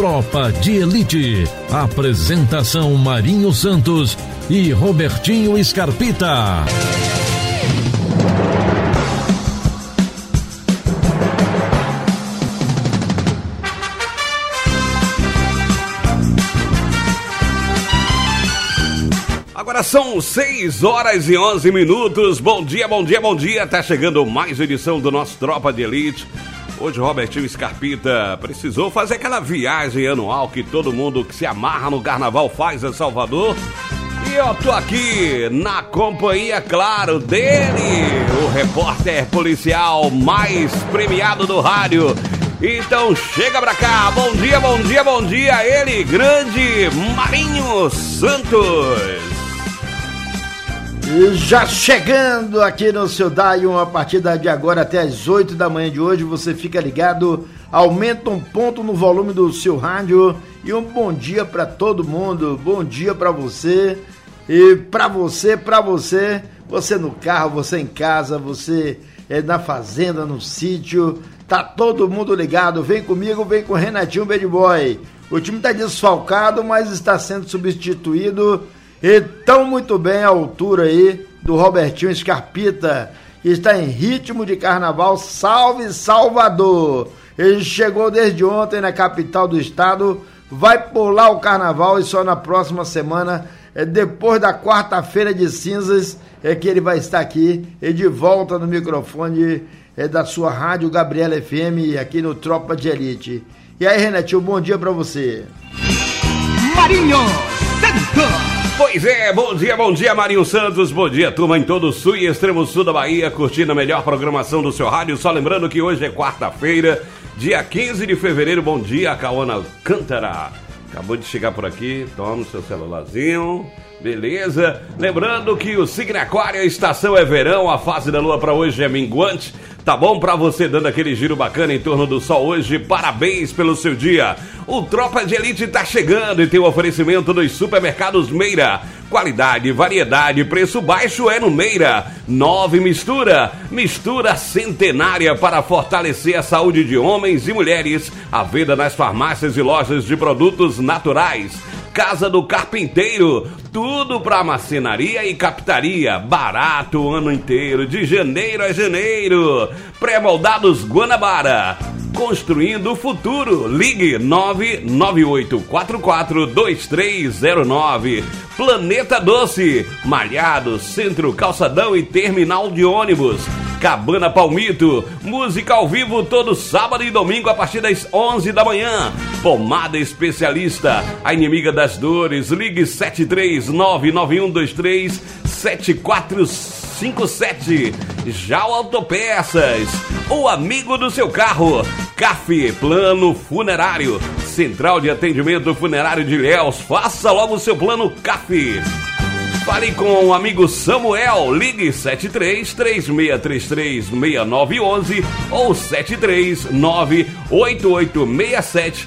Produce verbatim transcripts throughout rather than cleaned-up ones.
Tropa de Elite. Apresentação Marinho Santos e Robertinho Scarpita. Agora são seis horas e onze minutos. Bom dia, bom dia, bom dia. Tá chegando mais uma edição do nosso Tropa de Elite. Hoje o Robertinho Scarpita precisou fazer aquela viagem anual que todo mundo que se amarra no carnaval faz a Salvador. E eu tô aqui na companhia, claro, dele, o repórter policial mais premiado do rádio. Então chega pra cá. Bom dia, bom dia, bom dia. Ele, grande Marinho Santos. E já chegando aqui no seu Dial, a partir de agora até as oito da manhã de hoje, você fica ligado, aumenta um ponto no volume do seu rádio e um bom dia para todo mundo, bom dia para você e para você, para você, você no carro, você em casa, você é na fazenda, no sítio, tá todo mundo ligado, vem comigo, vem com o Renatinho Bad Boy. O time tá desfalcado, mas está sendo substituído. E tão muito bem à altura aí do Robertinho Scarpita, que está em ritmo de carnaval. Salve Salvador! Ele chegou desde ontem na capital do estado, vai pular o carnaval e só na próxima semana, é depois da quarta-feira de cinzas, é que ele vai estar aqui e de volta no microfone é, da sua rádio Gabriela F M, aqui no Tropa de Elite. E aí, Renatinho, bom dia pra você. Marinho Santos! Pois é, bom dia, bom dia, Marinho Santos, bom dia, turma em todo o sul e extremo sul da Bahia, curtindo a melhor programação do seu rádio. Só lembrando que hoje é quarta-feira, dia quinze de fevereiro. Bom dia, Cauana Alcântara. Acabou de chegar por aqui, toma o seu celularzinho, beleza? Lembrando que o signo Aquário, a estação é verão, a fase da lua para hoje é minguante. Tá bom pra você dando aquele giro bacana em torno do sol hoje? Parabéns pelo seu dia. O Tropa de Elite tá chegando e tem o oferecimento dos supermercados Meira. Qualidade, variedade, preço baixo é no Meira. Nove Mistura. Mistura centenária para fortalecer a saúde de homens e mulheres. À venda nas farmácias e lojas de produtos naturais. Casa do Carpinteiro, tudo para marcenaria e captaria, barato o ano inteiro, de janeiro a janeiro. Pré-moldados Guanabara, construindo o futuro. Ligue nove nove oito quatro quatro dois três zero nove. Planeta Doce, Malhado, Centro, Calçadão e Terminal de Ônibus. Cabana Palmito, música ao vivo todo sábado e domingo a partir das onze da manhã. Pomada Especialista, a inimiga das dores. Ligue sete três nove nove um dois três sete quatro cinco sete. Jal Autopeças, o amigo do seu carro. C A F, Plano Funerário, Central de Atendimento Funerário de Ilhéus. Faça logo o seu plano C A F. Fale com o amigo Samuel, ligue sete três três seis três três seis nove um um ou sete três nove oito oito seis sete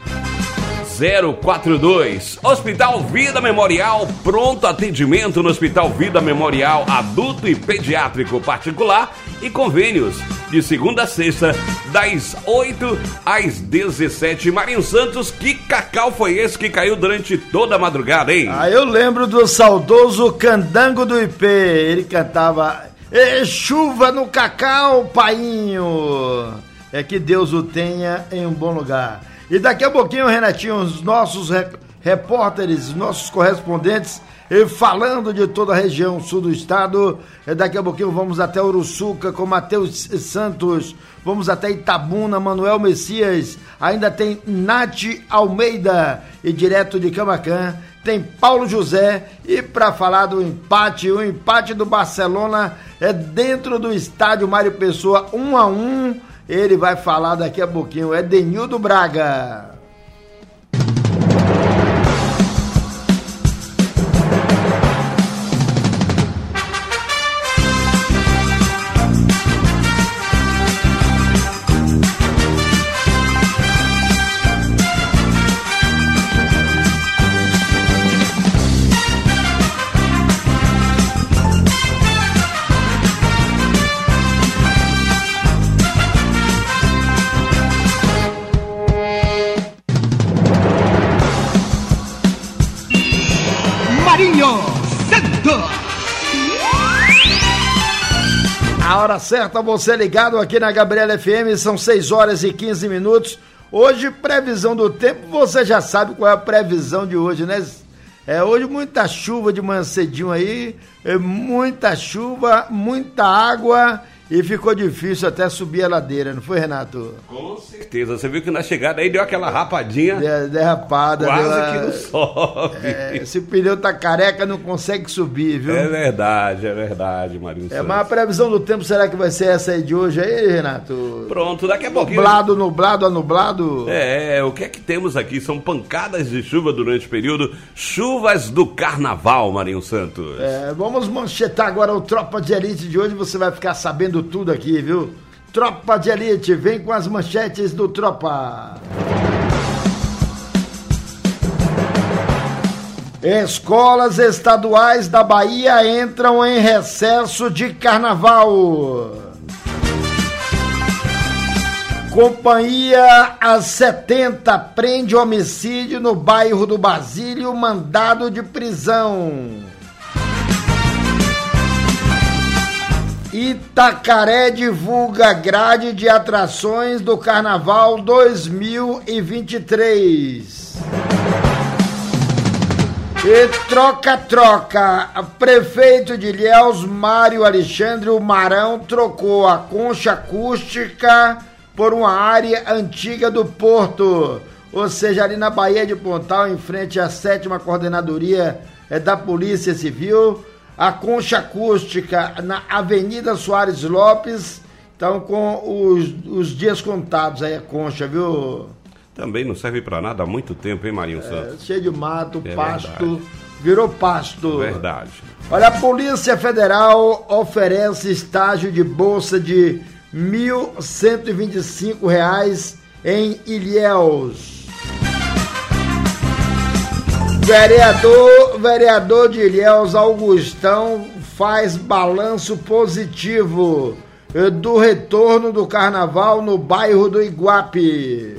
zero quatro dois. Hospital Vida Memorial, pronto atendimento no Hospital Vida Memorial, adulto e pediátrico particular e convênios, de segunda a sexta, das oito às dezessete. Marinho Santos, que cacau foi esse que caiu durante toda a madrugada, hein? Ah, eu lembro do saudoso Candango do I P, ele cantava "E chuva no cacau, painho", é que Deus o tenha em um bom lugar. E daqui a pouquinho, Renatinho, os nossos repórteres, nossos correspondentes, falando de toda a região sul do estado. Daqui a pouquinho vamos até Uruçuca com Matheus Santos, vamos até Itabuna, Manuel Messias, ainda tem Nath Almeida, e direto de Camaquã tem Paulo José. E para falar do empate, o empate do Barcelona é dentro do estádio Mário Pessoa, um a um. Ele vai falar daqui a pouquinho, é Denildo Braga. A hora certa, você ligado aqui na Gabriela F M, são seis horas e quinze minutos. Hoje, previsão do tempo, você já sabe qual é a previsão de hoje, né? É, hoje muita chuva de manhã cedinho aí, é, muita chuva, muita água e ficou difícil até subir a ladeira, não foi, Renato? Com certeza, você viu que na chegada aí deu aquela rapadinha. De, derrapada. Quase deu, que não sobe. É, se o pneu tá careca, não consegue subir, viu? É verdade, é verdade, Marinho É, Santos. mas a previsão do tempo, será que vai ser essa aí de hoje aí, Renato? Pronto, daqui a pouquinho... Nublado, nublado, nublado? É, o que é que temos aqui? São pancadas de chuva durante o período, chuvas do carnaval, Marinho Santos. É, vamos manchetar agora o Tropa de Elite de hoje, você vai ficar sabendo tudo aqui, viu? Tropa de Elite, vem com as manchetes do Tropa. Escolas estaduais da Bahia entram em recesso de carnaval. Companhia A setenta prende homicídio no bairro do Basílio, mandado de prisão. Itacaré divulga grade de atrações do Carnaval dois mil e vinte e três. E troca-troca, prefeito de Ilhéus, Mário Alexandre o Marão, trocou a concha acústica por uma área antiga do Porto, ou seja, ali na Baía de Pontal, em frente à sétima coordenadoria da Polícia Civil. A concha acústica na Avenida Soares Lopes, então com os, os dias contados aí a concha, viu? Também não serve pra nada há muito tempo, hein, Marinho Santos? É, cheio de mato, é pasto, verdade. Virou pasto. Verdade. Olha, a Polícia Federal oferece estágio de bolsa de mil cento e vinte e cinco reais em Ilhéus. Vereador, vereador de Ilhéus, Augustão, faz balanço positivo do retorno do carnaval no bairro do Iguape.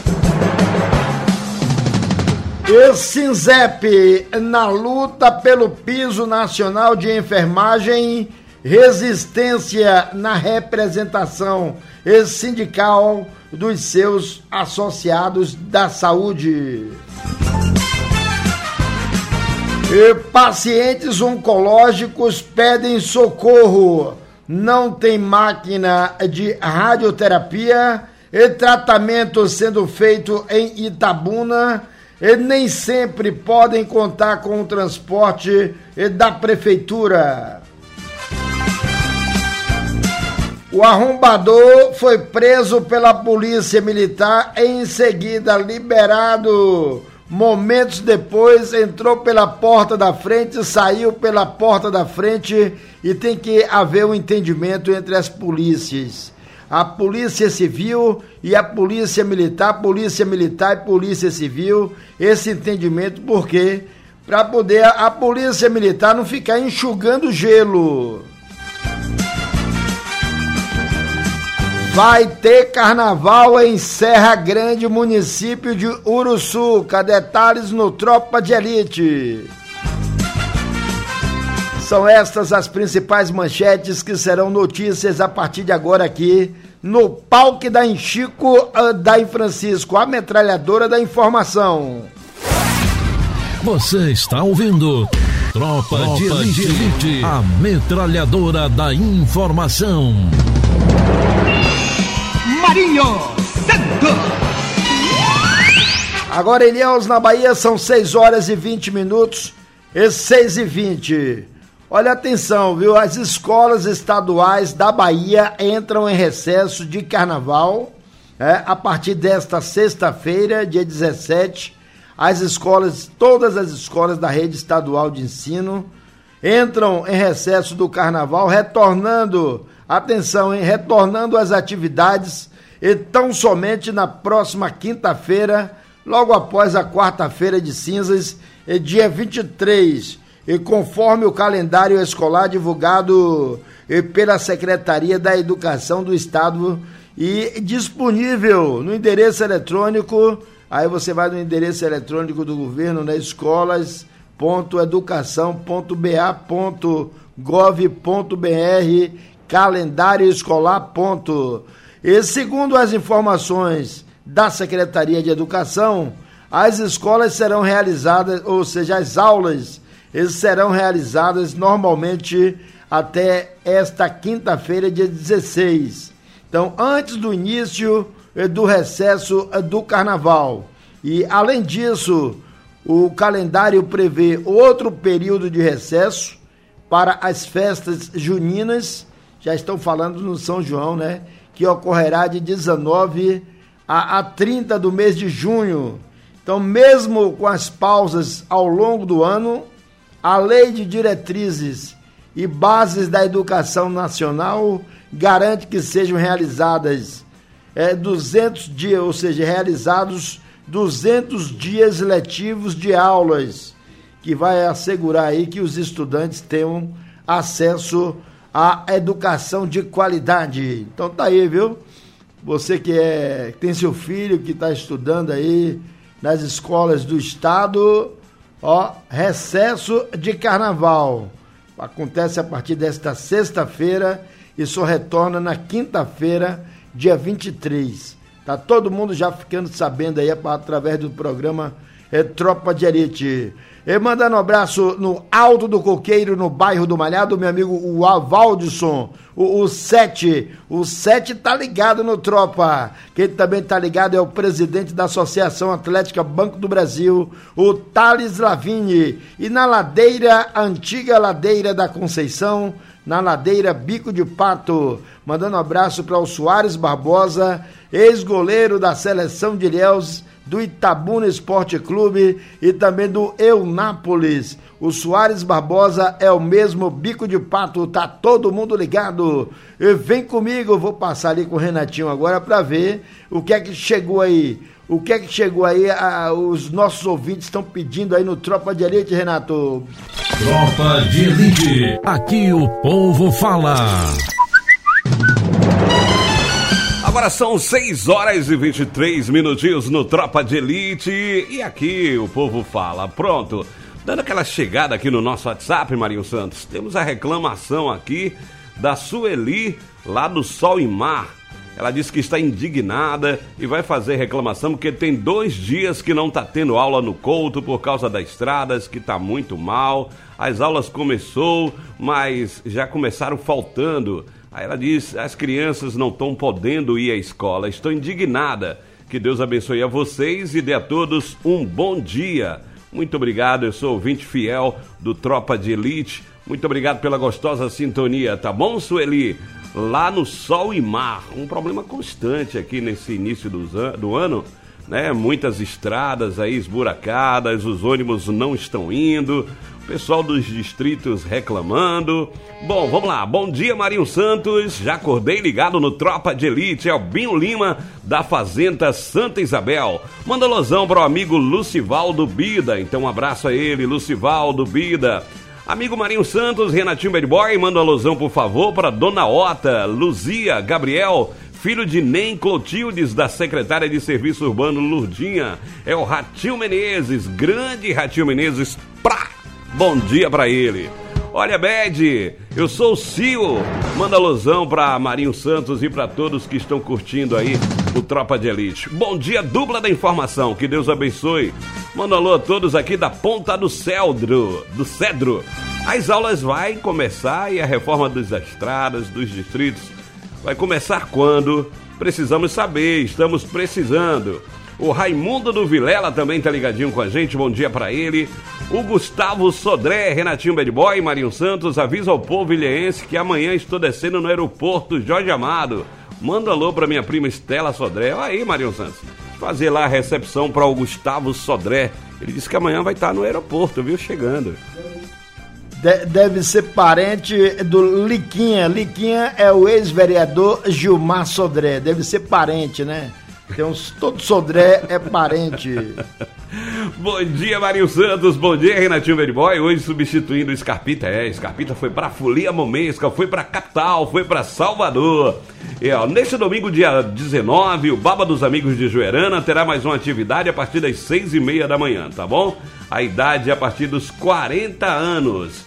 E Sinzep, na luta pelo piso nacional de enfermagem, resistência na representação sindical dos seus associados da saúde. E pacientes oncológicos pedem socorro. Não tem máquina de radioterapia e tratamento sendo feito em Itabuna e nem sempre podem contar com o transporte da prefeitura. O arrombador foi preso pela polícia militar e em seguida liberado. Momentos depois, entrou pela porta da frente, saiu pela porta da frente e tem que haver um entendimento entre as polícias. A Polícia Civil e a Polícia Militar, Polícia Militar e Polícia Civil, esse entendimento, porque para poder a Polícia Militar não ficar enxugando gelo. Vai ter carnaval em Serra Grande, município de Uruçuca. Detalhes no Tropa de Elite. São estas as principais manchetes que serão notícias a partir de agora aqui no Palque da Enchico da Em Francisco, a metralhadora da informação. Você está ouvindo Tropa, Tropa de, Elite, de Elite, a metralhadora da informação. Marinho Santos. Agora, Ilhéus, na Bahia, são seis horas e vinte minutos e seis e vinte. Olha, atenção, viu? As escolas estaduais da Bahia entram em recesso de carnaval, é, a partir desta sexta-feira, dia dezessete. As escolas, todas as escolas da rede estadual de ensino entram em recesso do carnaval, retornando, atenção, hein? Retornando às atividades e tão somente na próxima quinta-feira, logo após a quarta-feira de cinzas, dia vinte e três, e conforme o calendário escolar divulgado pela Secretaria da Educação do Estado e disponível no endereço eletrônico, aí você vai no endereço eletrônico do governo, né, escolas ponto educação ponto b a ponto gov ponto b r, calendário escolar, ponto. E segundo as informações da Secretaria de Educação, as escolas serão realizadas, ou seja, as aulas serão realizadas normalmente até esta quinta-feira, dia dezesseis. Então, antes do início do recesso do carnaval. E, além disso, o calendário prevê outro período de recesso para as festas juninas, já estão falando no São João, né? Que ocorrerá de dezenove a trinta do mês de junho. Então, mesmo com as pausas ao longo do ano, a Lei de Diretrizes e Bases da Educação Nacional garante que sejam realizadas é, duzentos dias, ou seja, realizados duzentos dias letivos de aulas, que vai assegurar aí que os estudantes tenham acesso à educação de qualidade. Então tá aí, viu? Você que é, tem seu filho que está estudando aí nas escolas do estado, ó, recesso de carnaval. Acontece a partir desta sexta-feira e só retorna na quinta-feira, dia vinte e três. Tá todo mundo já ficando sabendo aí através do programa é, Tropa de Elite. E mandando um abraço no Alto do Coqueiro, no bairro do Malhado, meu amigo o Avaldson, o, o Sete. O Sete tá ligado no Tropa. Quem também tá ligado é o presidente da Associação Atlética Banco do Brasil, o Thales Lavigne. E na ladeira, antiga ladeira da Conceição, na ladeira Bico de Pato, mandando um abraço para o Soares Barbosa, ex-goleiro da seleção de Ilhéus, do Itabuna Esporte Clube e também do Eunápolis. O Soares Barbosa é o mesmo Bico de Pato, tá todo mundo ligado. E vem comigo, eu vou passar ali com o Renatinho agora para ver o que é que chegou aí. O que é que chegou aí, a, os nossos ouvintes estão pedindo aí no Tropa de Elite, Renato. Tropa de Elite, aqui o povo fala. Agora são seis horas e vinte e três minutinhos no Tropa de Elite e aqui o povo fala. Pronto, dando aquela chegada aqui no nosso WhatsApp, Marinho Santos, temos a reclamação aqui da Sueli, lá do Sol e Mar. Ela disse que está indignada e vai fazer reclamação porque tem dois dias que não está tendo aula no Couto por causa das estradas, que está muito mal. As aulas começou, mas já começaram faltando. Aí ela diz, as crianças não estão podendo ir à escola. Estou indignada. Que Deus abençoe a vocês e dê a todos um bom dia. Muito obrigado, eu sou ouvinte fiel do Tropa de Elite. Muito obrigado pela gostosa sintonia, tá bom, Sueli? Lá no Sol e Mar, um problema constante aqui nesse início do, do ano, né? Muitas estradas aí esburacadas, os ônibus não estão indo, o pessoal dos distritos reclamando. Bom, vamos lá, bom dia, Marinho Santos, já acordei ligado no Tropa de Elite, é o Binho Lima da Fazenda Santa Isabel. Manda alusão para o amigo Lucivaldo Bida, então um abraço a ele, Lucivaldo Bida. Amigo Marinho Santos, Renatinho Bad Boy, manda uma alusão, por favor, para Dona Ota, Luzia, Gabriel, filho de Nem Clotildes, da secretária de Serviço Urbano Lurdinha. É o Ratinho Menezes, grande Ratinho Menezes, pra! Bom dia para ele. Olha, Bad, eu sou o Cio, manda alusão para Marinho Santos e para todos que estão curtindo aí o Tropa de Elite. Bom dia, dupla da informação, que Deus abençoe. Manda alô a todos aqui da Ponta do Cedro, do Cedro. As aulas vão começar e a reforma das estradas, dos distritos, vai começar quando? Precisamos saber, estamos precisando. O Raimundo do Vilela também tá ligadinho com a gente, bom dia pra ele. O Gustavo Sodré, Renatinho Bad Boy, Marinho Santos, avisa ao povo ilhéense que amanhã estou descendo no aeroporto Jorge Amado. Manda alô pra minha prima Estela Sodré. Olha aí, Marinho Santos, fazer lá a recepção para o Gustavo Sodré. Ele disse que amanhã vai estar no aeroporto, viu, chegando. De- deve ser parente do Liquinha. Liquinha é o ex-vereador Gilmar Sodré, deve ser parente, né? Tem uns, todo Sodré é parente. Bom dia, Marinho Santos, bom dia, Renatinho Bad Boy, hoje substituindo o Scarpita. É, Scarpita foi pra Folia Momesca, foi pra capital, foi pra Salvador. E, ó, neste domingo, dia dezenove, o Baba dos Amigos de Joerana terá mais uma atividade a partir das seis e meia da manhã, tá bom? A idade é a partir dos quarenta anos.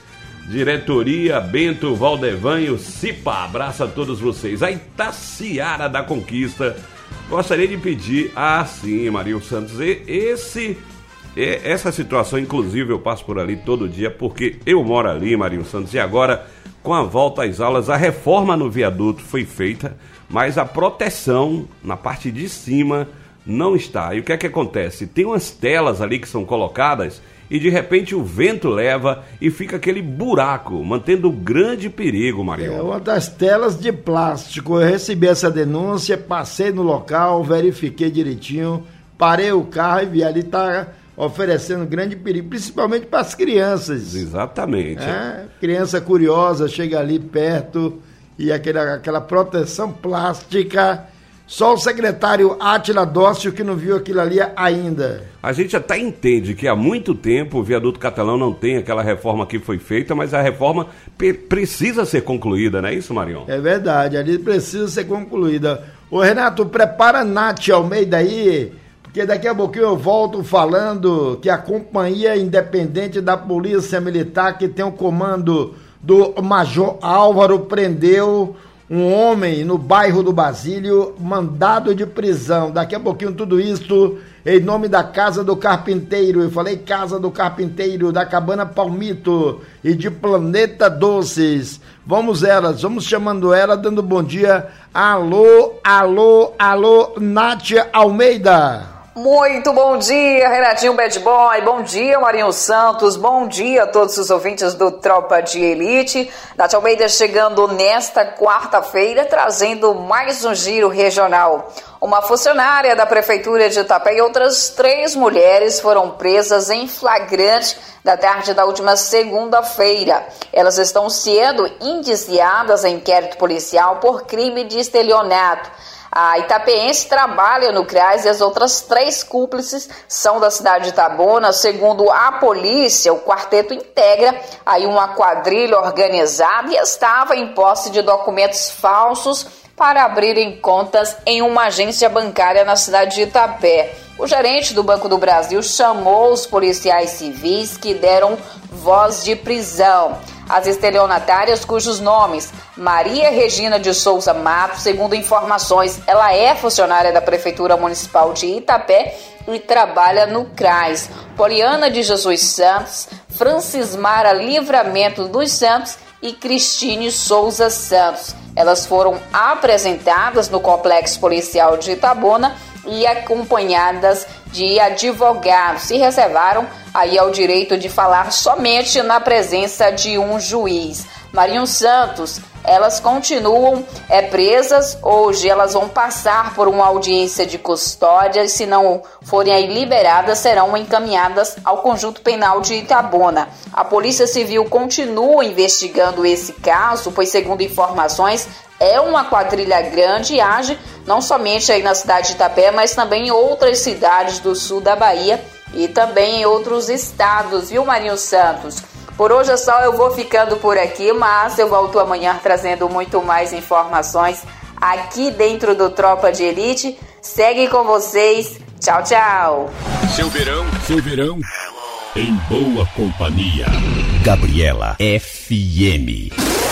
Diretoria Bento Valdevan e o Cipa, abraço a todos vocês. A Itaciara da Conquista, gostaria de pedir, ah sim, Marinho Santos, esse, essa situação, inclusive eu passo por ali todo dia, porque eu moro ali, Marinho Santos, e agora, com a volta às aulas, a reforma no viaduto foi feita, mas a proteção na parte de cima não está. E o que é que acontece? Tem umas telas ali que são colocadas e de repente o vento leva e fica aquele buraco, mantendo grande perigo, Marinho. É uma das telas de plástico. Eu recebi essa denúncia, passei no local, verifiquei direitinho, parei o carro e vi ali, tá oferecendo grande perigo, principalmente para as crianças. Exatamente. É, criança curiosa chega ali perto e aquela, aquela proteção plástica. Só o secretário Átila Dócio que não viu aquilo ali ainda. A gente até entende que há muito tempo o viaduto Catalão não tem aquela reforma que foi feita, mas a reforma precisa ser concluída, não é isso, Marion? É verdade, ali precisa ser concluída. Ô Renato, prepara a Nath Almeida aí, porque daqui a pouquinho eu volto falando que a Companhia Independente da Polícia Militar, que tem o comando do Major Álvaro, prendeu um homem no bairro do Basílio, mandado de prisão. Daqui a pouquinho tudo isso em nome da Casa do Carpinteiro. Eu falei Casa do Carpinteiro, da Cabana Palmito e de Planeta Doces. Vamos elas, vamos chamando ela, dando bom dia. Alô, alô, alô, Nátia Almeida. Muito bom dia, Renatinho Bad Boy, bom dia, Marinho Santos, bom dia a todos os ouvintes do Tropa de Elite. Nath Almeida chegando nesta quarta-feira, trazendo mais um giro regional. Uma funcionária da Prefeitura de Itapé e outras três mulheres foram presas em flagrante da tarde da última segunda-feira. Elas estão sendo indiciadas em inquérito policial por crime de estelionato. A itapeense trabalha no CRAS e as outras três cúmplices são da cidade de Itabuna. Segundo a polícia, o quarteto integra aí uma quadrilha organizada e estava em posse de documentos falsos para abrirem contas em uma agência bancária na cidade de Itapé. O gerente do Banco do Brasil chamou os policiais civis que deram voz de prisão. As estelionatárias, cujos nomes Maria Regina de Souza Matos, segundo informações, ela é funcionária da Prefeitura Municipal de Itapé e trabalha no CRAS. Poliana de Jesus Santos, Francismara Livramento dos Santos e Cristine Souza Santos. Elas foram apresentadas no Complexo Policial de Itabuna e acompanhadas de advogados. Se reservaram aí ao direito de falar somente na presença de um juiz. Marinho Santos, elas continuam é, presas. Hoje elas vão passar por uma audiência de custódia e, se não forem aí liberadas, serão encaminhadas ao Conjunto Penal de Itabuna. A Polícia Civil continua investigando esse caso, pois, segundo informações, é uma quadrilha grande e age não somente aí na cidade de Itapé, mas também em outras cidades do sul da Bahia e também em outros estados, viu, Marinho Santos? Por hoje é só, eu vou ficando por aqui, mas eu volto amanhã trazendo muito mais informações aqui dentro do Tropa de Elite. Segue com vocês. Tchau, tchau. Seu verão, seu verão, em boa companhia. Gabriela F M.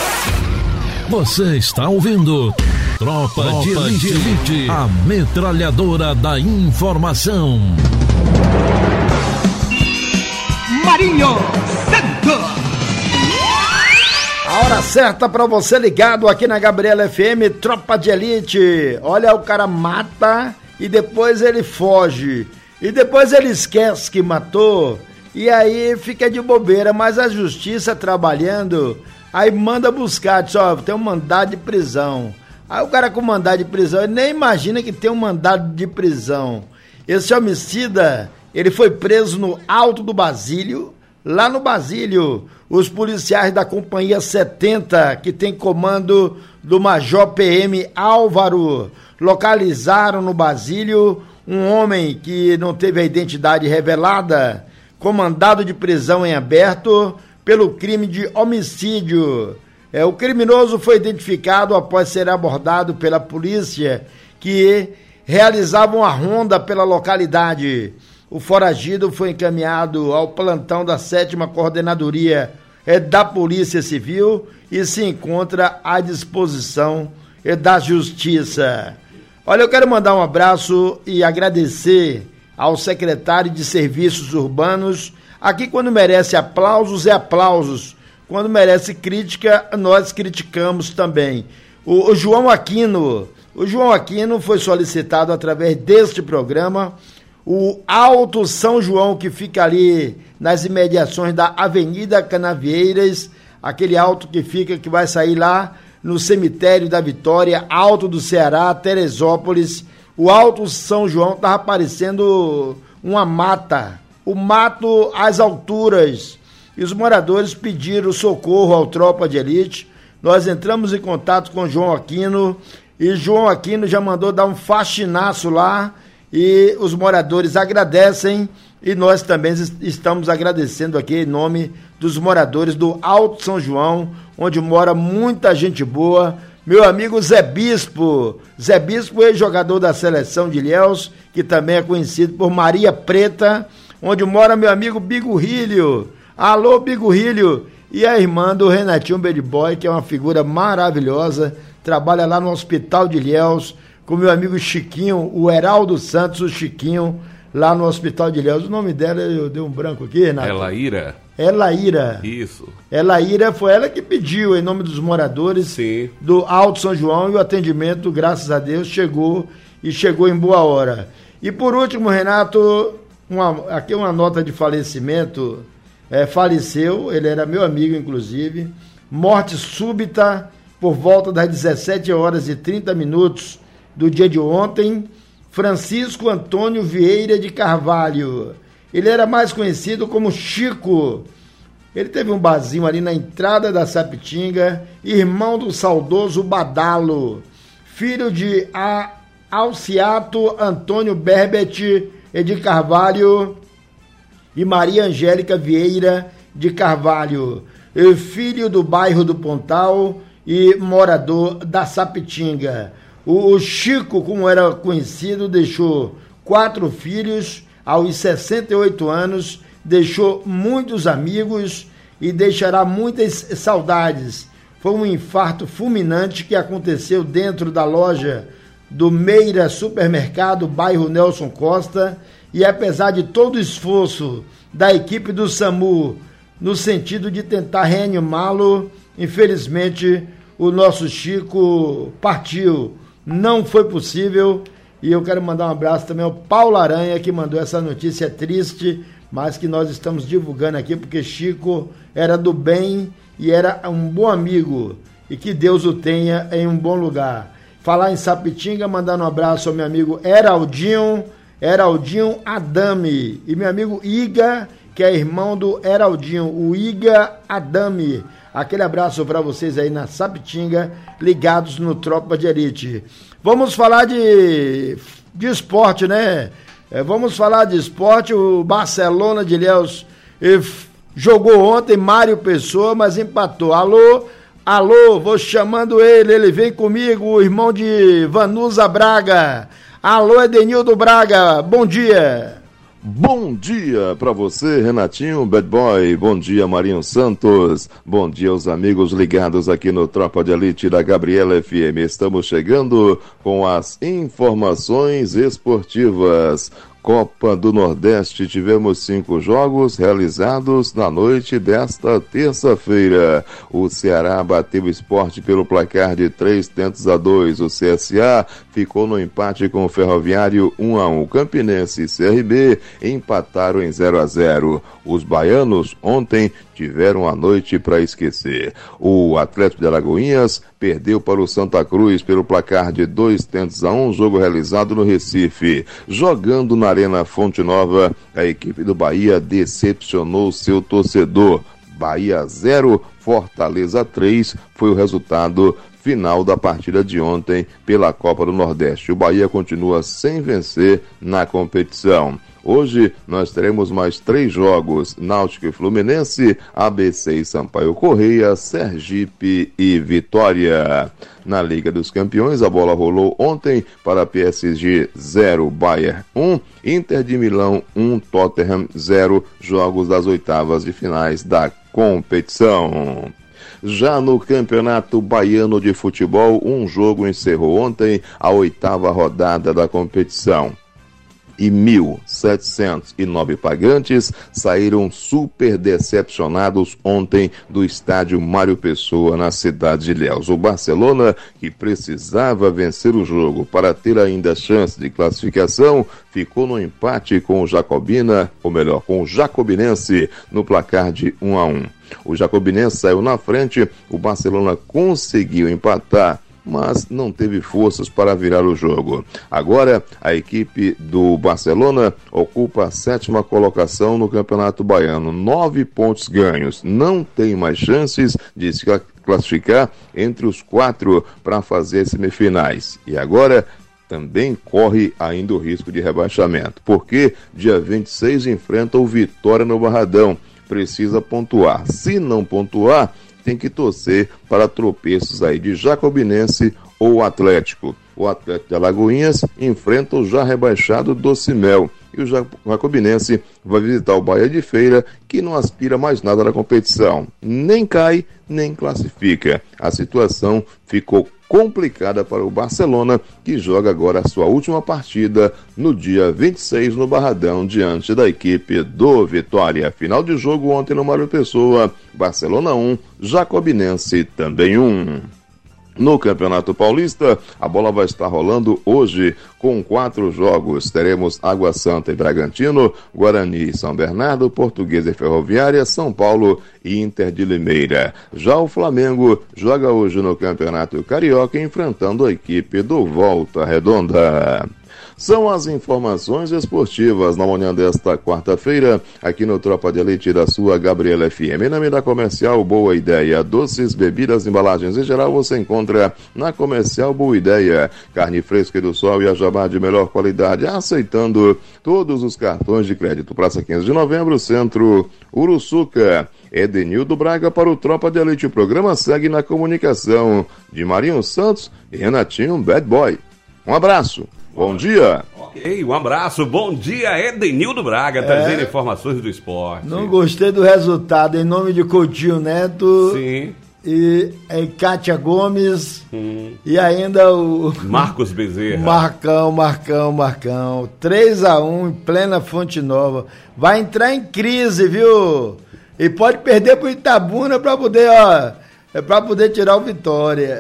Você está ouvindo Tropa, Tropa de, Elite, de Elite, a metralhadora da informação. Marinho Santos. A hora certa para você ligado aqui na Gabriela F M, Tropa de Elite. Olha, o cara mata e depois ele foge. E depois ele esquece que matou. E aí fica de bobeira, mas a justiça trabalhando, aí manda buscar, diz, ó, tem um mandado de prisão. Aí o cara com mandado de prisão, ele nem imagina que tem um mandado de prisão. Esse homicida, ele foi preso no Alto do Basílio. Lá no Basílio, os policiais da Companhia setenta, que tem comando do Major P M Álvaro, localizaram no Basílio um homem que não teve a identidade revelada, com mandado de prisão em aberto pelo crime de homicídio. É, o criminoso foi identificado após ser abordado pela polícia, que realizava uma ronda pela localidade. O foragido foi encaminhado ao plantão da sétima Coordenadoria é da Polícia Civil e se encontra à disposição é da Justiça. Olha, eu quero mandar um abraço e agradecer ao secretário de Serviços Urbanos. Aqui, quando merece aplausos, é aplausos. Quando merece crítica, nós criticamos também. O, o João Aquino, o João Aquino foi solicitado através deste programa. O Alto São João, que fica ali nas imediações da Avenida Canavieiras, aquele alto que fica, que vai sair lá no Cemitério da Vitória, Alto do Ceará, Teresópolis. O Alto São João estava parecendo uma mata, o mato às alturas. E os moradores pediram socorro ao Tropa de Elite. Nós entramos em contato com João Aquino e João Aquino já mandou dar um faxinaço lá e os moradores agradecem e nós também estamos agradecendo aqui em nome dos moradores do Alto São João, onde mora muita gente boa. Meu amigo Zé Bispo, Zé Bispo é jogador da seleção de Ilhéus, que também é conhecido por Maria Preta, onde mora meu amigo Bigorrilho. Alô, Bigorrilho! E a irmã do Renatinho Bad Boy, que é uma figura maravilhosa, trabalha lá no Hospital de Ilhéus, com meu amigo Chiquinho, o Heraldo Santos, o Chiquinho, lá no Hospital de Ilhéus. O nome dela, eu dei um branco aqui, Renato. Elaíra. Elaíra. Isso. Elaíra foi ela que pediu, em nome dos moradores Sim. do Alto São João, e o atendimento, graças a Deus, chegou e chegou em boa hora. E por último, Renato, uma, aqui uma nota de falecimento. É, faleceu, ele era meu amigo, inclusive. Morte súbita por volta das dezessete horas e trinta minutos do dia de ontem. Francisco Antônio Vieira de Carvalho. Ele era mais conhecido como Chico. Ele teve um barzinho ali na entrada da Sapitinga, irmão do saudoso Badalo, filho de a Alciato Antônio Berbet de Carvalho e Maria Angélica Vieira de Carvalho, filho do bairro do Pontal e morador da Sapitinga. O Chico, como era conhecido, deixou quatro filhos. Aos sessenta e oito anos, deixou muitos amigos e deixará muitas saudades. Foi um infarto fulminante que aconteceu dentro da loja do Meira Supermercado, bairro Nelson Costa, e apesar de todo o esforço da equipe do SAMU no sentido de tentar reanimá-lo, infelizmente o nosso Chico partiu. Não foi possível. E eu quero mandar um abraço também ao Paulo Aranha, que mandou essa notícia triste, mas que nós estamos divulgando aqui, porque Chico era do bem e era um bom amigo. E que Deus o tenha em um bom lugar. Falar em Sapitinga, mandar um abraço ao meu amigo Heraldinho, Heraldinho Adame. E meu amigo Iga, que é irmão do Heraldinho, o Iga Adame. Aquele abraço para vocês aí na Sapitinga, ligados no Tropa de Elite. Vamos falar de, de esporte, né? É, vamos falar de esporte. O Barcelona de Ilhéus jogou ontem, Mário Pessoa, mas empatou. Alô, alô, vou chamando ele, ele vem comigo, o irmão de Vanusa Braga. Alô, Edenildo Braga, bom dia. Bom dia para você, Renatinho Bad Boy. Bom dia, Marinho Santos. Bom dia aos amigos ligados aqui no Tropa de Elite da Gabriela F M. Estamos chegando com as informações esportivas. Copa do Nordeste, tivemos cinco jogos realizados na noite desta terça-feira. O Ceará bateu o Sport pelo placar de três tentos a dois. O C S A ficou no empate com o Ferroviário um a um. Campinense e C R B empataram em zero a zero. Os baianos ontem tiveram a noite para esquecer. O Atlético de Alagoinhas perdeu para o Santa Cruz pelo placar de dois tentos a um, jogo realizado no Recife. Jogando na Arena Fonte Nova, a equipe do Bahia decepcionou seu torcedor. Bahia zero, Fortaleza três foi o resultado final da partida de ontem pela Copa do Nordeste. O Bahia continua sem vencer na competição. Hoje nós teremos mais três jogos: Náutico e Fluminense, A B C e Sampaio Correia, Sergipe e Vitória. Na Liga dos Campeões, a bola rolou ontem para P S G zero, Bayern um, Inter de Milão um, Tottenham zero, jogos das oitavas de finais da competição. Já no Campeonato Baiano de Futebol, um jogo encerrou ontem a oitava rodada da competição. E mil setecentos e nove pagantes saíram super decepcionados ontem do estádio Mário Pessoa, na cidade de Ilhéus. O Barcelona, que precisava vencer o jogo para ter ainda chance de classificação, ficou no empate com o Jacobina, ou melhor, com o Jacobinense, no placar de um a um. O Jacobinense saiu na frente, o Barcelona conseguiu empatar, mas não teve forças para virar o jogo. Agora, a equipe do Barcelona ocupa a sétima colocação no Campeonato Baiano, nove pontos ganhos, não tem mais chances de se classificar entre os quatro para fazer semifinais. E agora também corre ainda o risco de rebaixamento, porque dia vinte e seis enfrenta o Vitória no Barradão, precisa pontuar. Se não pontuar, tem que torcer para tropeços aí de Jacobinense ou Atlético. O Atlético de Alagoinhas enfrenta o já rebaixado Docimel. E o Jacobinense vai visitar o Bahia de Feira, que não aspira mais nada na competição. Nem cai, nem classifica. A situação ficou complicada para o Barcelona, que joga agora a sua última partida no dia vinte e seis no Barradão, diante da equipe do Vitória. Final de jogo ontem no Mário Pessoa, Barcelona um, Jacobinense também um. No Campeonato Paulista, a bola vai estar rolando hoje com quatro jogos. Teremos Água Santa e Bragantino, Guarani e São Bernardo, Portuguesa e Ferroviária, São Paulo e Inter de Limeira. Já o Flamengo joga hoje no Campeonato Carioca, enfrentando a equipe do Volta Redonda. São as informações esportivas na manhã desta quarta-feira, aqui no Tropa de Elite da sua Gabriela F M. Em nome da Comercial Boa Ideia, doces, bebidas, embalagens em geral, você encontra na Comercial Boa Ideia. Carne fresca do sol e a jabá de melhor qualidade, aceitando todos os cartões de crédito. Praça quinze de novembro, Centro Uruçuca. Edenildo Braga para o Tropa de Elite. O programa segue na comunicação de Marinho Santos e Renatinho Bad Boy. Um abraço. Bom dia. Ok, um abraço. Bom dia, Edenildo Braga, trazendo é, informações do esporte. Não gostei do resultado. Em nome de Coutinho Neto. Sim. E, e Kátia Gomes. Hum. E ainda o... Marcos Bezerra. Marcão, Marcão, Marcão. três a um em plena Fonte Nova. Vai entrar em crise, viu? E pode perder pro Itabuna para poder, ó... É para poder tirar o Vitória.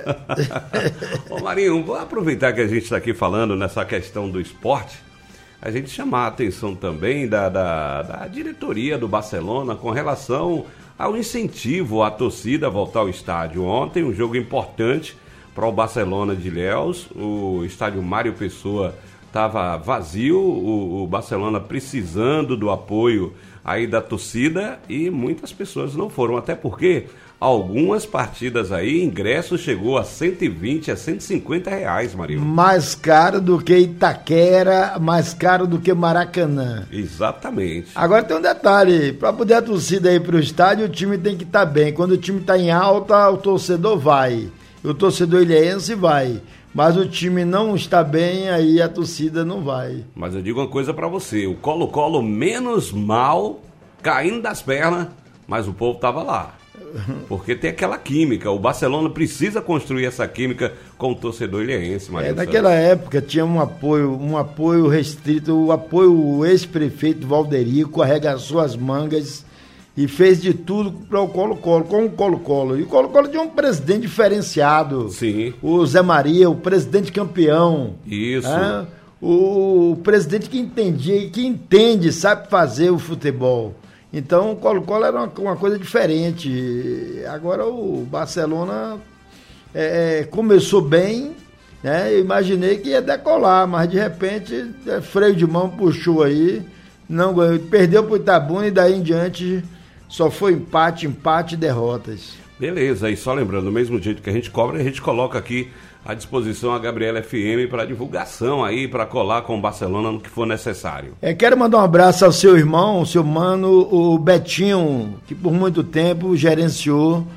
Ô Marinho, vou aproveitar que a gente está aqui falando nessa questão do esporte, a gente chamar a atenção também da, da, da diretoria do Barcelona com relação ao incentivo à torcida a voltar ao estádio. Ontem, um jogo importante para o Barcelona de Ilhéus, o estádio Mário Pessoa estava vazio, o, o Barcelona precisando do apoio aí da torcida e muitas pessoas não foram, até porque algumas partidas aí, ingresso chegou a cento e vinte, a cento e cinquenta reais, Marinho. Mais caro do que Itaquera, mais caro do que Maracanã. Exatamente. Agora tem um detalhe, para poder a torcida ir para o estádio, o time tem que estar tá bem. Quando o time está em alta, o torcedor vai. O torcedor ilhéense vai. Mas o time não está bem, aí a torcida não vai. Mas eu digo uma coisa para você, o Colo-Colo menos mal, caindo das pernas, mas o povo estava lá. Porque tem aquela química, o Barcelona precisa construir essa química com o torcedor ilhéense. É, naquela época tinha um apoio, um apoio restrito, o apoio, o ex-prefeito Valderico arregaçou as mangas e fez de tudo para o Colo-Colo, com o Colo-Colo. E o Colo-Colo tinha um presidente diferenciado. Sim. O Zé Maria, o presidente campeão. Isso. É? O, o presidente que entendia, que entende, sabe fazer o futebol. Então o Colo-Colo era uma, uma coisa diferente. Agora o Barcelona é, começou bem, né? Eu imaginei que ia decolar, mas de repente é, freio de mão puxou aí, não ganhou, perdeu para o Itabuna e daí em diante só foi empate, empate e derrotas. Beleza, e só lembrando, do mesmo jeito que a gente cobra, a gente coloca aqui à disposição a Gabriela F M para divulgação aí, para colar com o Barcelona no que for necessário. É, quero mandar um abraço ao seu irmão, ao seu mano, o Betinho, que por muito tempo gerenciou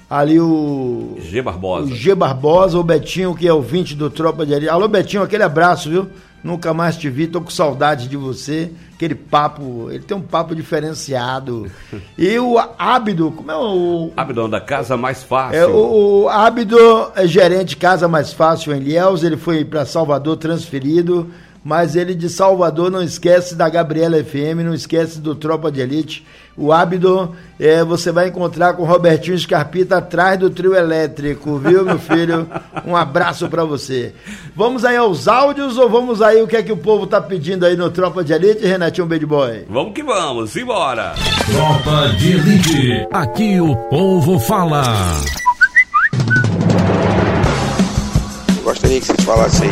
ali o... G. Barbosa. O G. Barbosa, o Betinho, que é ouvinte do Tropa de Elite. Alô, Betinho, aquele abraço, viu? Nunca mais te vi, tô com saudade de você. Aquele papo, ele tem um papo diferenciado. E o Ábido, como é o... Ábido, da Casa Mais Fácil. É, o, o Ábido é gerente de Casa Mais Fácil em Ilhéus, ele foi para Salvador transferido, mas ele de Salvador não esquece da Gabriela F M, não esquece do Tropa de Elite. O Ábido, é, você vai encontrar com o Robertinho Scarpita atrás do trio elétrico, viu, meu filho? Um abraço pra você. Vamos aí aos áudios ou vamos aí o que é que o povo tá pedindo aí no Tropa de Elite, Renatinho Bad Boy? Vamos que vamos, simbora! Tropa de Elite, aqui o povo fala. Gostaria que vocês falassem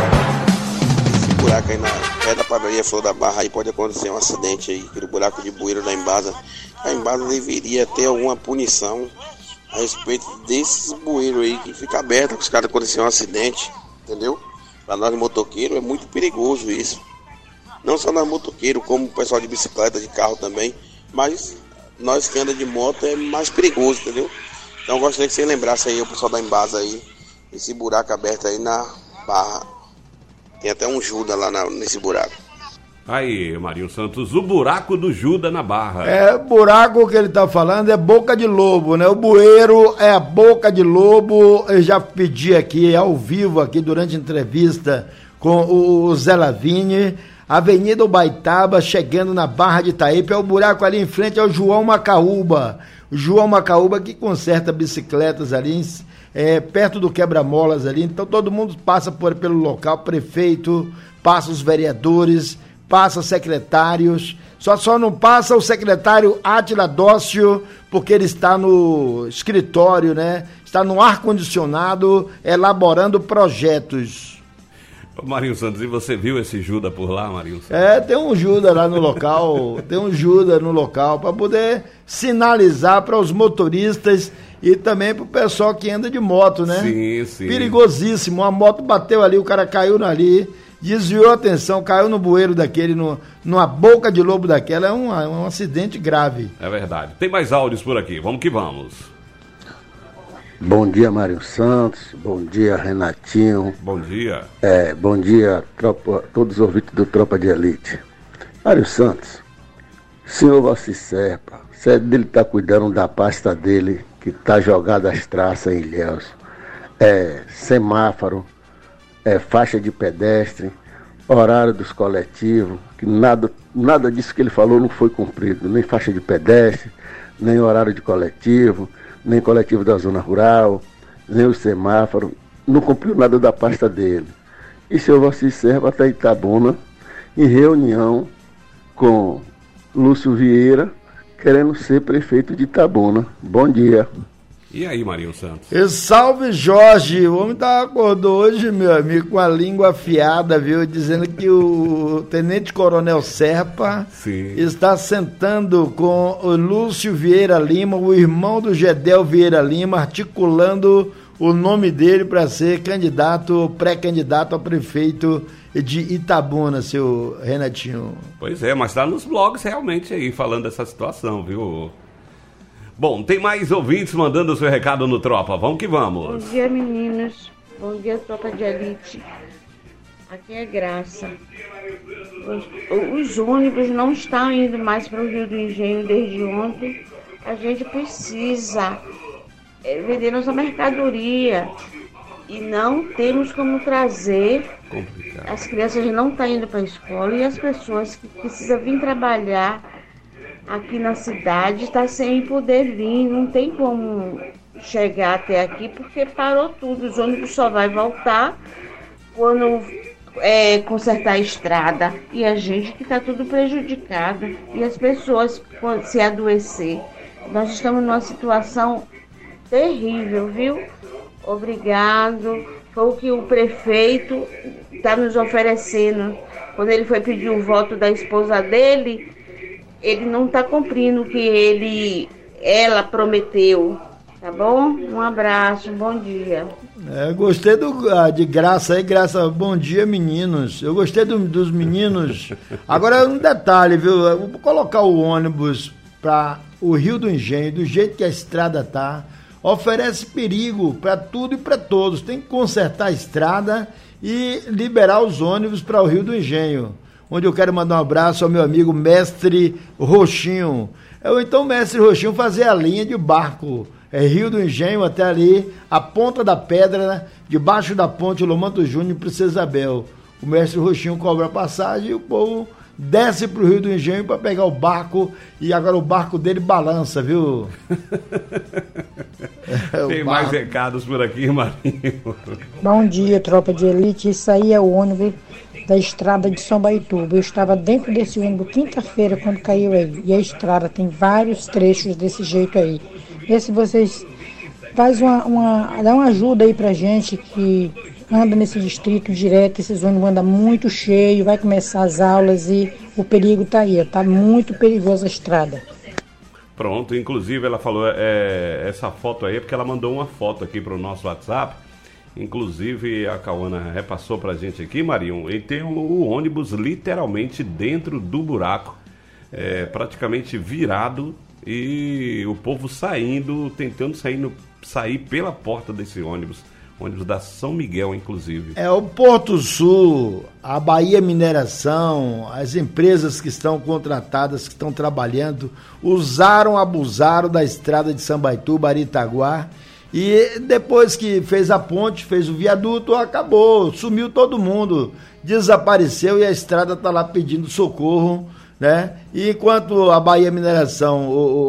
aí, esse buraco aí na... É da padaria Flor da Barra, aí pode acontecer um acidente aí, aquele buraco de bueiro da Embasa. A Embasa deveria ter alguma punição a respeito desses bueiros aí que fica aberto, que os caras acontecer um acidente, entendeu? Para nós motoqueiros é muito perigoso isso. Não só nós motoqueiros, como o pessoal de bicicleta, de carro também, mas nós que anda de moto é mais perigoso, entendeu? Então eu gostaria que você lembrasse aí o pessoal da Embasa aí, esse buraco aberto aí na Barra. Tem até um Judas lá na, nesse buraco. Aí, Marinho Santos, o buraco do Judas na Barra. É, buraco que ele tá falando é boca de lobo, né? O bueiro é a boca de lobo. Eu já pedi aqui, ao vivo, aqui durante a entrevista com o Zé Lavigne, Avenida Ubaitaba, chegando na Barra de Itaípe, é o buraco ali em frente ao João Macaúba. O João Macaúba que conserta bicicletas ali em É, perto do quebra-molas ali, então todo mundo passa por, pelo local, prefeito, passa os vereadores, passa secretários, só, só não passa o secretário Átila Dócio, porque ele está no escritório, né? Está no ar-condicionado, elaborando projetos. Marinho Santos, e você viu esse Judas por lá, Marinho Santos? É, tem um Judas lá no local, tem um Judas no local, para poder sinalizar para os motoristas e também pro pessoal que anda de moto, né? Sim, sim. Perigosíssimo. Uma moto bateu ali, o cara caiu ali, desviou a atenção, caiu no bueiro daquele, no, numa boca de lobo daquela. É um, é um acidente grave. É verdade. Tem mais áudios por aqui. Vamos que vamos. Bom dia, Mário Santos. Bom dia, Renatinho. Bom dia. É, bom dia, tropa, todos os ouvintes do Tropa de Elite. Mário Santos, senhor Valci Serpa, você dele tá cuidando da pasta dele, que está jogada as traças em Ilhéus, é, semáforo, é, faixa de pedestre, horário dos coletivos, que nada, nada disso que ele falou não foi cumprido, nem faixa de pedestre, nem horário de coletivo, nem coletivo da zona rural, nem o semáforo, não cumpriu nada da pasta dele. E seu Valci Serpa está em Itabuna, em reunião com Lúcio Vieira, querendo ser prefeito de Itabuna. Bom dia. E aí, Marinho Santos? E salve, Jorge. O homem tá acordou hoje, meu amigo, com a língua afiada, viu? Dizendo que o Tenente Coronel Serpa Sim. está sentando com o Lúcio Vieira Lima, o irmão do Gedel Vieira Lima, articulando o nome dele para ser candidato, pré-candidato a prefeito de Itabuna, seu Renatinho. Pois é, mas tá nos blogs realmente aí falando dessa situação, viu? Bom, tem mais ouvintes mandando o seu recado no Tropa. Vamos que vamos. Bom dia, meninos. Bom dia, Tropa de Elite. Aqui é Graça. Os, os ônibus não estão indo mais para o Rio do Engenho desde ontem. A gente precisa é, vender nossa mercadoria. E não temos como trazer. Complicado. As crianças não estão indo para a escola e as pessoas que precisam vir trabalhar aqui na cidade estão sem poder vir. Não tem como chegar até aqui porque parou tudo. Os ônibus só vai voltar quando é, consertar a estrada. E a gente que está tudo prejudicado. E as pessoas se adoecer. Nós estamos numa situação terrível, viu? Obrigado. Foi o que o prefeito está nos oferecendo. Quando ele foi pedir o voto da esposa dele, ele não está cumprindo o que ele, ela prometeu. Tá bom? Um abraço, um bom dia. É, gostei do, ah, de Graça aí, Graça. Bom dia, meninos. Eu gostei do, dos meninos. Agora, um detalhe, viu? Eu vou colocar o ônibus para o Rio do Engenho, do jeito que a estrada tá. oferece perigo para tudo e para todos. Tem que consertar a estrada e liberar os ônibus para o Rio do Engenho, onde eu quero mandar um abraço ao meu amigo Mestre Roxinho. Ou então o Mestre Roxinho fazer a linha de barco, é Rio do Engenho até ali, a Ponta da Pedra, né? Debaixo da ponte Lomanto Júnior, Princesa Isabel. O Mestre Roxinho cobra a passagem e o povo desce pro Rio do Engenho para pegar o barco, e agora o barco dele balança, viu? É, tem mais recados por aqui, Marinho. Bom dia, tropa de elite. Isso aí é o ônibus da estrada de São Baituba. Eu estava dentro desse ônibus quinta-feira quando caiu aí. E a estrada tem vários trechos desse jeito aí. Vê se vocês faz uma, uma, dá uma ajuda aí pra gente que anda nesse distrito direto. Esses ônibus andam muito cheio, vai começar as aulas e o perigo tá aí. Tá muito perigosa a estrada. Pronto, inclusive ela falou é, essa foto aí, porque ela mandou uma foto aqui pro nosso WhatsApp. Inclusive a Cauana repassou pra gente aqui, Marinho, e tem o, o ônibus literalmente dentro do buraco, é, praticamente virado, e o povo saindo, tentando sair, no, sair pela porta desse ônibus, ônibus da São Miguel, inclusive. É, o Porto Sul, a Bahia Mineração, as empresas que estão contratadas, que estão trabalhando, usaram, abusaram da estrada de Sambaituba, Aritaguá. E depois que fez a ponte, fez o viaduto, acabou, sumiu todo mundo, desapareceu e a estrada está lá pedindo socorro, né? E enquanto a Bahia Mineração, o,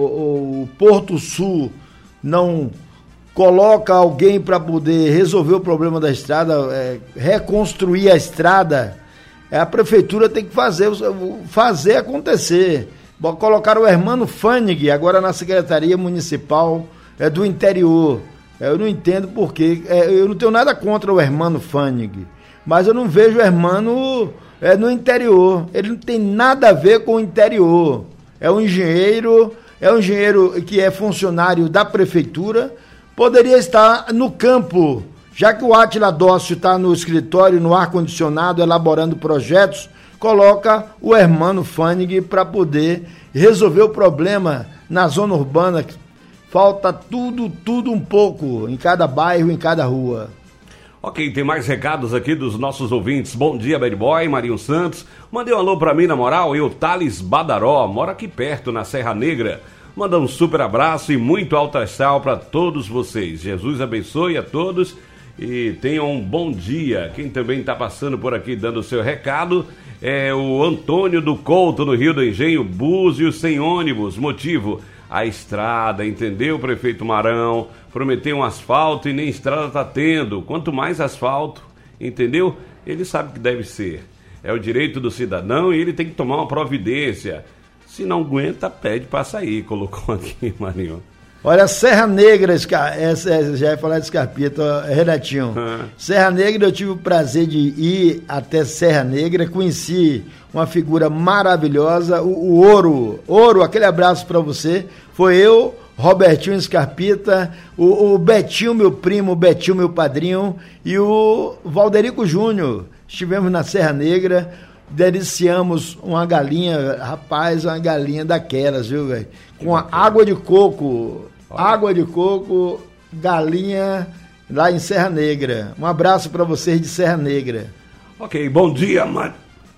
o, o Porto Sul não coloca alguém para poder resolver o problema da estrada, é, reconstruir a estrada, é, a prefeitura tem que fazer, fazer acontecer. Colocaram o Hermano Fanig agora na Secretaria Municipal é, do Interior. Eu não entendo porquê. É, eu não tenho nada contra o Hermano Fanig, mas eu não vejo o Hermano é, no interior. Ele não tem nada a ver com o interior. É um engenheiro, é um engenheiro que é funcionário da prefeitura, poderia estar no campo, já que o Átila Dócio está no escritório, no ar-condicionado, elaborando projetos, coloca o Hermano Fanig para poder resolver o problema na zona urbana. Falta tudo, tudo um pouco, em cada bairro, em cada rua. Ok, tem mais recados aqui dos nossos ouvintes. Bom dia, Bad Boy, Marinho Santos. Mandei um alô pra mim, na moral, e o Thales Badaró, mora aqui perto, na Serra Negra. Manda um super abraço e muito alto astral para todos vocês. Jesus abençoe a todos e tenham um bom dia. Quem também está passando por aqui dando o seu recado é o Antônio do Couto, no Rio do Engenho, Búzios sem ônibus. Motivo, a estrada, entendeu, prefeito Marão? Prometeu um asfalto e nem estrada está tendo. Quanto mais asfalto, entendeu? Ele sabe que deve ser. É o direito do cidadão e ele tem que tomar uma providência. Se não aguenta, pede para sair. Colocou aqui, Marinho. Olha, Serra Negra, essa, já ia falar de Escarpita, Renatinho. Uhum. Serra Negra, eu tive o prazer de ir até Serra Negra, conheci uma figura maravilhosa, o, o Ouro. Ouro, aquele abraço para você. Foi eu, Robertinho Escarpita, o, o Betinho, meu primo, o Betinho, meu padrinho, e o Valderico Júnior. Estivemos na Serra Negra, deliciamos uma galinha, rapaz, uma galinha daquelas, viu, velho? Com a água de coco, água de coco, galinha lá em Serra Negra. Um abraço para vocês de Serra Negra. Ok, bom dia, Mar...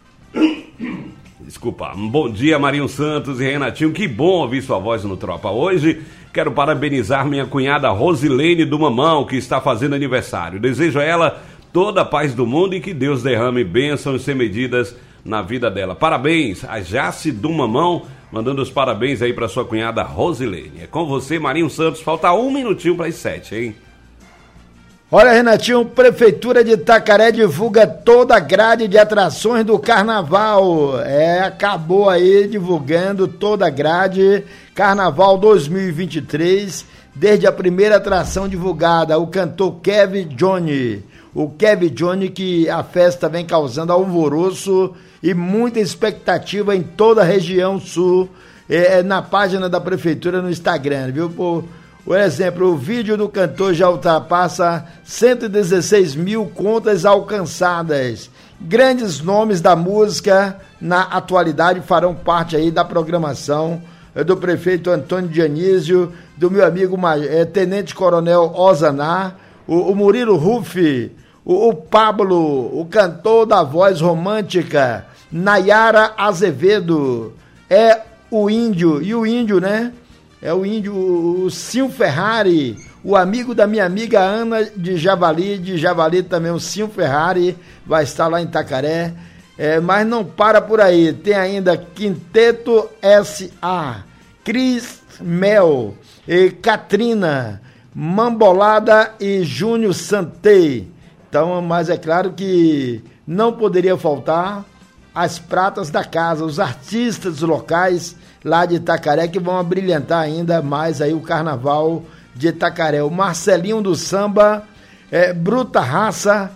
Desculpa, bom dia, Marinho Santos e Renatinho, que bom ouvir sua voz no Tropa. Hoje quero parabenizar minha cunhada Rosilene do Mamão, que está fazendo aniversário. Desejo a ela toda a paz do mundo e que Deus derrame bênçãos sem medidas na vida dela. Parabéns a Jace do Mamão, mandando os parabéns aí para sua cunhada Rosilene. É com você, Marinho Santos. Falta um minutinho para as sete, hein? Olha, Renatinho, Prefeitura de Itacaré divulga toda a grade de atrações do Carnaval. É, acabou aí divulgando toda a grade. Carnaval dois mil e vinte e três, desde a primeira atração divulgada, o cantor Kevin Johnny. O Kevin Johnny, que a festa vem causando alvoroço e muita expectativa em toda a região sul, é, na página da Prefeitura no Instagram, viu? Por, por exemplo, o vídeo do cantor já ultrapassa cento e dezesseis mil contas alcançadas. Grandes nomes da música na atualidade farão parte aí da programação do prefeito Antônio Dionísio, do meu amigo é, Tenente Coronel Ozaná, o, o Murilo Rufi, o, o Pablo, o cantor da voz romântica, Nayara Azevedo, é o índio, e o índio, né? É o índio, o Sil Ferrari, o amigo da minha amiga Ana de Javali, de Javali também, o Sil Ferrari, vai estar lá em Itacaré. É, mas não para por aí, tem ainda Quinteto S A, Cris Mel, e Katrina, Mambolada e Júnior Santei. Então, mas é claro que não poderia faltar as pratas da casa, os artistas locais lá de Itacaré que vão abrilhantar ainda mais aí o carnaval de Itacaré. O Marcelinho do Samba, é, Bruta Raça,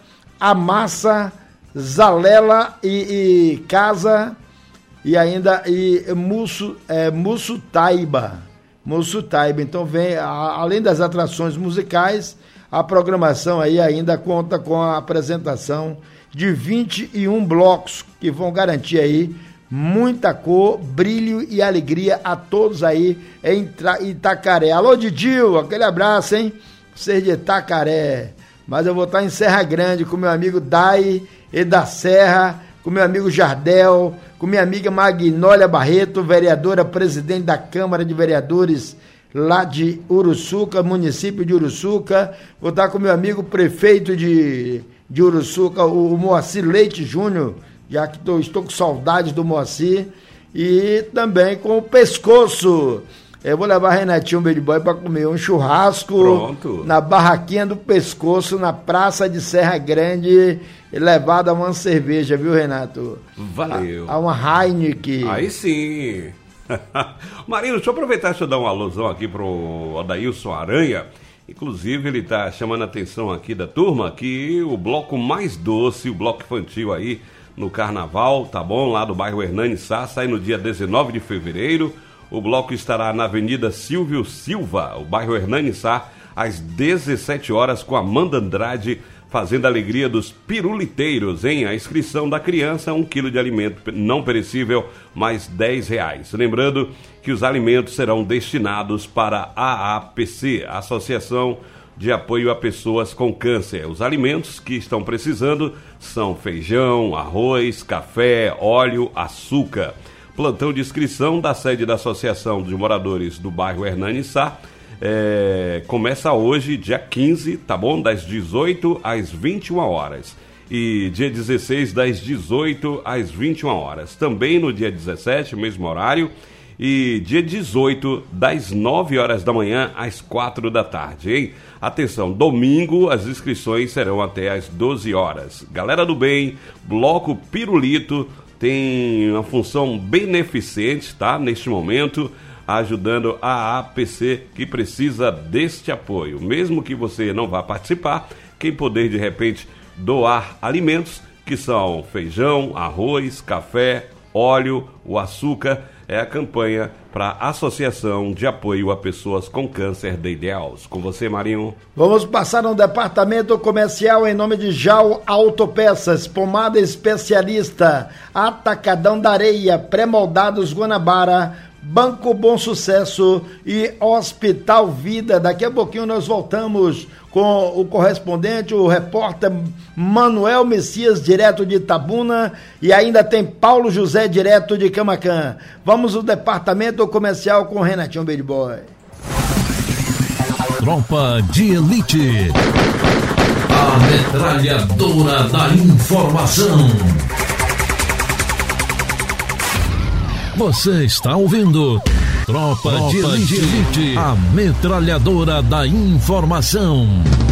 Amassa, Zalela e, e Casa e ainda e Musso, é, Musso Taiba. Musso Taiba. Então vem, a, além das atrações musicais, a programação aí ainda conta com a apresentação de vinte e um blocos que vão garantir aí muita cor, brilho e alegria a todos aí em Itacaré. Alô, Didil, aquele abraço, hein? Vocês de Itacaré. Mas eu vou estar em Serra Grande com meu amigo Dai e da Serra, com meu amigo Jardel, com minha amiga Magnólia Barreto, vereadora, presidente da Câmara de Vereadores lá de Uruçuca, município de Uruçuca. Vou estar com meu amigo prefeito de, de Uruçuca, o, o Moacir Leite Júnior, já que tô, estou com saudades do Moacir, e também com o Pescoço. Eu vou levar Renatinho Bad Boy para comer um churrasco. Pronto. Na barraquinha do Pescoço, na Praça de Serra Grande, levado a uma cerveja, viu, Renato? Valeu. A, a uma Heineken. Aí sim. Marinho, deixa eu aproveitar, deixa eu dar uma alusão aqui pro Adailson Aranha. Inclusive, ele tá chamando a atenção aqui da turma que o bloco mais doce, o bloco infantil aí no Carnaval, tá bom? Lá do bairro Hernani Sá, sai no dia dezenove de fevereiro. O bloco estará na Avenida Silvio Silva, o bairro Hernani Sá, às dezessete horas, com Amanda Andrade, fazendo a alegria dos piruliteiros, hein? A inscrição da criança, um quilo de alimento não perecível, mais dez reais. Lembrando que os alimentos serão destinados para a A A P C, Associação de Apoio a Pessoas com Câncer. Os alimentos que estão precisando são feijão, arroz, café, óleo, açúcar. Plantão de inscrição da sede da Associação de Moradores do bairro Hernani Sá é, começa hoje, dia quinze, tá bom? Das dezoito às vinte e uma horas. E dia dezesseis, das dezoito às vinte e uma horas. Também no dia dezessete, mesmo horário. E dia dezoito, das nove horas da manhã às quatro da tarde, hein? Atenção, domingo as inscrições serão até às doze horas. Galera do bem, Bloco Pirulito tem uma função beneficente, tá? Neste momento, ajudando a A A P C que precisa deste apoio. Mesmo que você não vá participar, quem puder de repente doar alimentos, que são feijão, arroz, café, óleo, o açúcar, é a campanha para a Associação de Apoio a Pessoas com Câncer de Ilhéus. Com você, Marinho. Vamos passar no departamento comercial em nome de Jal Autopeças, pomada especialista, Atacadão da Areia, pré-moldados Guanabara, Banco Bom Sucesso e Hospital Vida. Daqui a pouquinho nós voltamos com o correspondente, o repórter Manuel Messias, direto de Itabuna, e ainda tem Paulo José, direto de Camaquã. Vamos ao departamento comercial com o Renatinho Bad Boy. Tropa de Elite, a metralhadora da informação. Você está ouvindo Tropa, Tropa de, Elite, de Elite, a metralhadora da informação.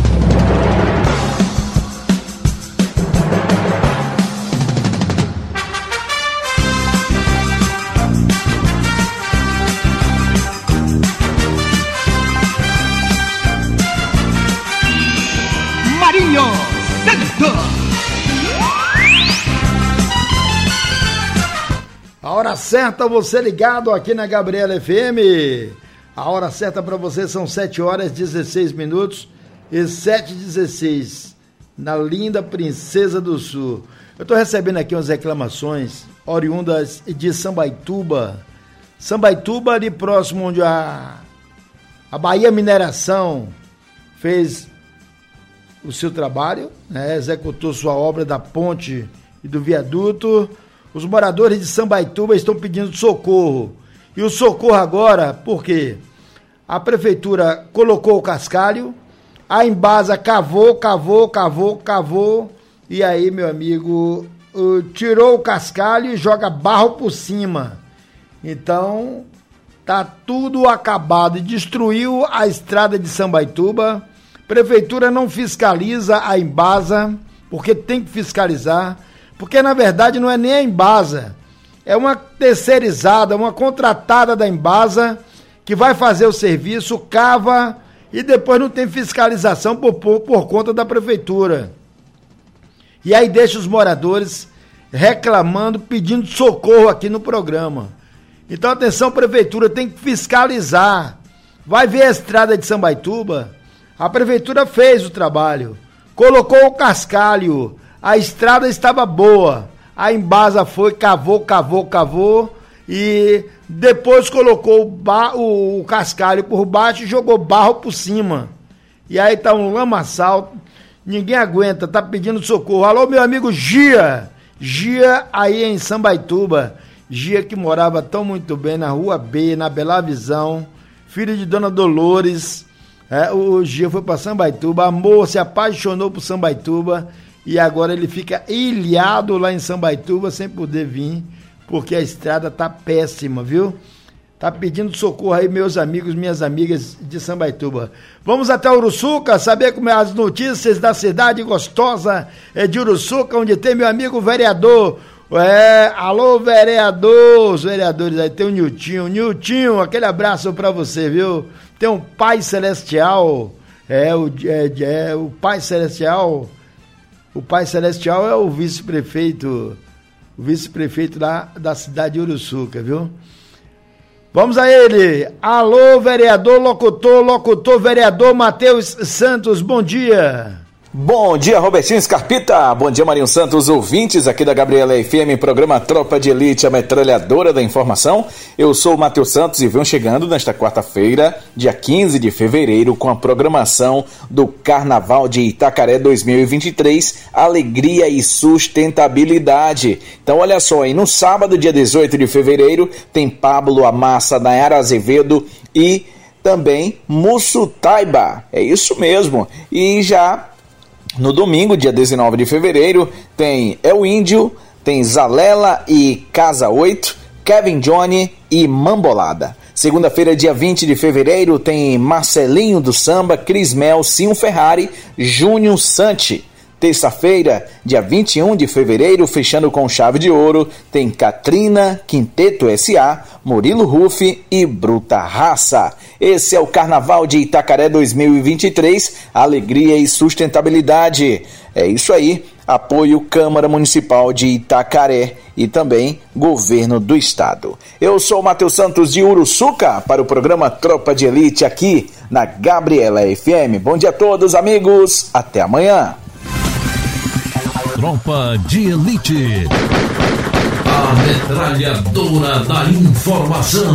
Marinho Santos. A hora certa, você ligado aqui na Gabriela F M. A hora certa para você são sete horas e dezesseis minutos e sete e dezesseis na linda Princesa do Sul. Eu estou recebendo aqui umas reclamações oriundas de Sambaituba Sambaituba, ali próximo onde a, a Bahia Mineração fez o seu trabalho, né, executou sua obra da ponte e do viaduto. Os moradores de Sambaituba estão pedindo socorro. E o socorro agora, por quê? A prefeitura colocou o cascalho, a Embasa cavou, cavou, cavou, cavou, e aí, meu amigo, uh, tirou o cascalho e joga barro por cima. Então, tá tudo acabado e destruiu a estrada de Sambaituba. Prefeitura não fiscaliza a Embasa, porque tem que fiscalizar, porque na verdade não é nem a Embasa, é uma terceirizada, uma contratada da Embasa que vai fazer o serviço, cava e depois não tem fiscalização por, por, por conta da prefeitura. E aí deixa os moradores reclamando, pedindo socorro aqui no programa. Então atenção, prefeitura, tem que fiscalizar. Vai ver a estrada de Sambaituba, a prefeitura fez o trabalho, colocou o cascalho, a estrada estava boa, a Embasa foi, cavou, cavou, cavou e depois colocou o, ba- o cascalho por baixo e jogou barro por cima. E aí tá um lamaçal, ninguém aguenta, tá pedindo socorro. Alô, meu amigo Gia, Gia aí em Sambaituba, Gia que morava tão muito bem na Rua B, na Bela Visão, filho de Dona Dolores. É, o Gia foi para Sambaituba, amou, se apaixonou por Sambaituba e agora ele fica ilhado lá em Sambaituba sem poder vir, porque a estrada tá péssima, viu? Tá pedindo socorro aí, meus amigos, minhas amigas de Sambaituba. Vamos até Uruçuca, saber como é as notícias da cidade gostosa de Uruçuca, onde tem meu amigo vereador. É, alô, vereador, os vereadores aí, tem o Niltinho. Niltinho, aquele abraço pra você, viu? Tem um Pai Celestial, é o, é, é, o Pai Celestial, o Pai Celestial é o vice-prefeito, o vice-prefeito da, da cidade de Uruçuca, viu? Vamos a ele. Alô, vereador, locutor, locutor, vereador Matheus Santos, bom dia. Bom dia, Robertinho Scarpita. Bom dia, Marinho Santos, ouvintes aqui da Gabriela F M, programa Tropa de Elite, a metralhadora da informação. Eu sou o Matheus Santos e venho chegando nesta quarta-feira, dia quinze de fevereiro, com a programação do Carnaval de Itacaré dois mil e vinte e três, Alegria e Sustentabilidade. Então, olha só, aí no sábado, dia dezoito de fevereiro, tem Pablo Amassa, Nayara Azevedo e também Mussutaiba. É isso mesmo. E já no domingo, dia dezenove de fevereiro, tem El Índio, tem Zalela e Casa oito, Kevin Johnny e Mambolada. Segunda-feira, dia vinte de fevereiro, tem Marcelinho do Samba, Cris Mel, Cinho Ferrari, Júnior Santi. Terça-feira, dia vinte e um de fevereiro, fechando com chave de ouro, tem Katrina, Quinteto S A, Murilo Rufi e Bruta Raça. Esse é o Carnaval de Itacaré dois mil e vinte e três, Alegria e Sustentabilidade. É isso aí, apoio Câmara Municipal de Itacaré e também Governo do Estado. Eu sou o Matheus Santos de Uruçuca para o programa Tropa de Elite aqui na Gabriela F M. Bom dia a todos, amigos, até amanhã. Tropa de Elite, a metralhadora da informação.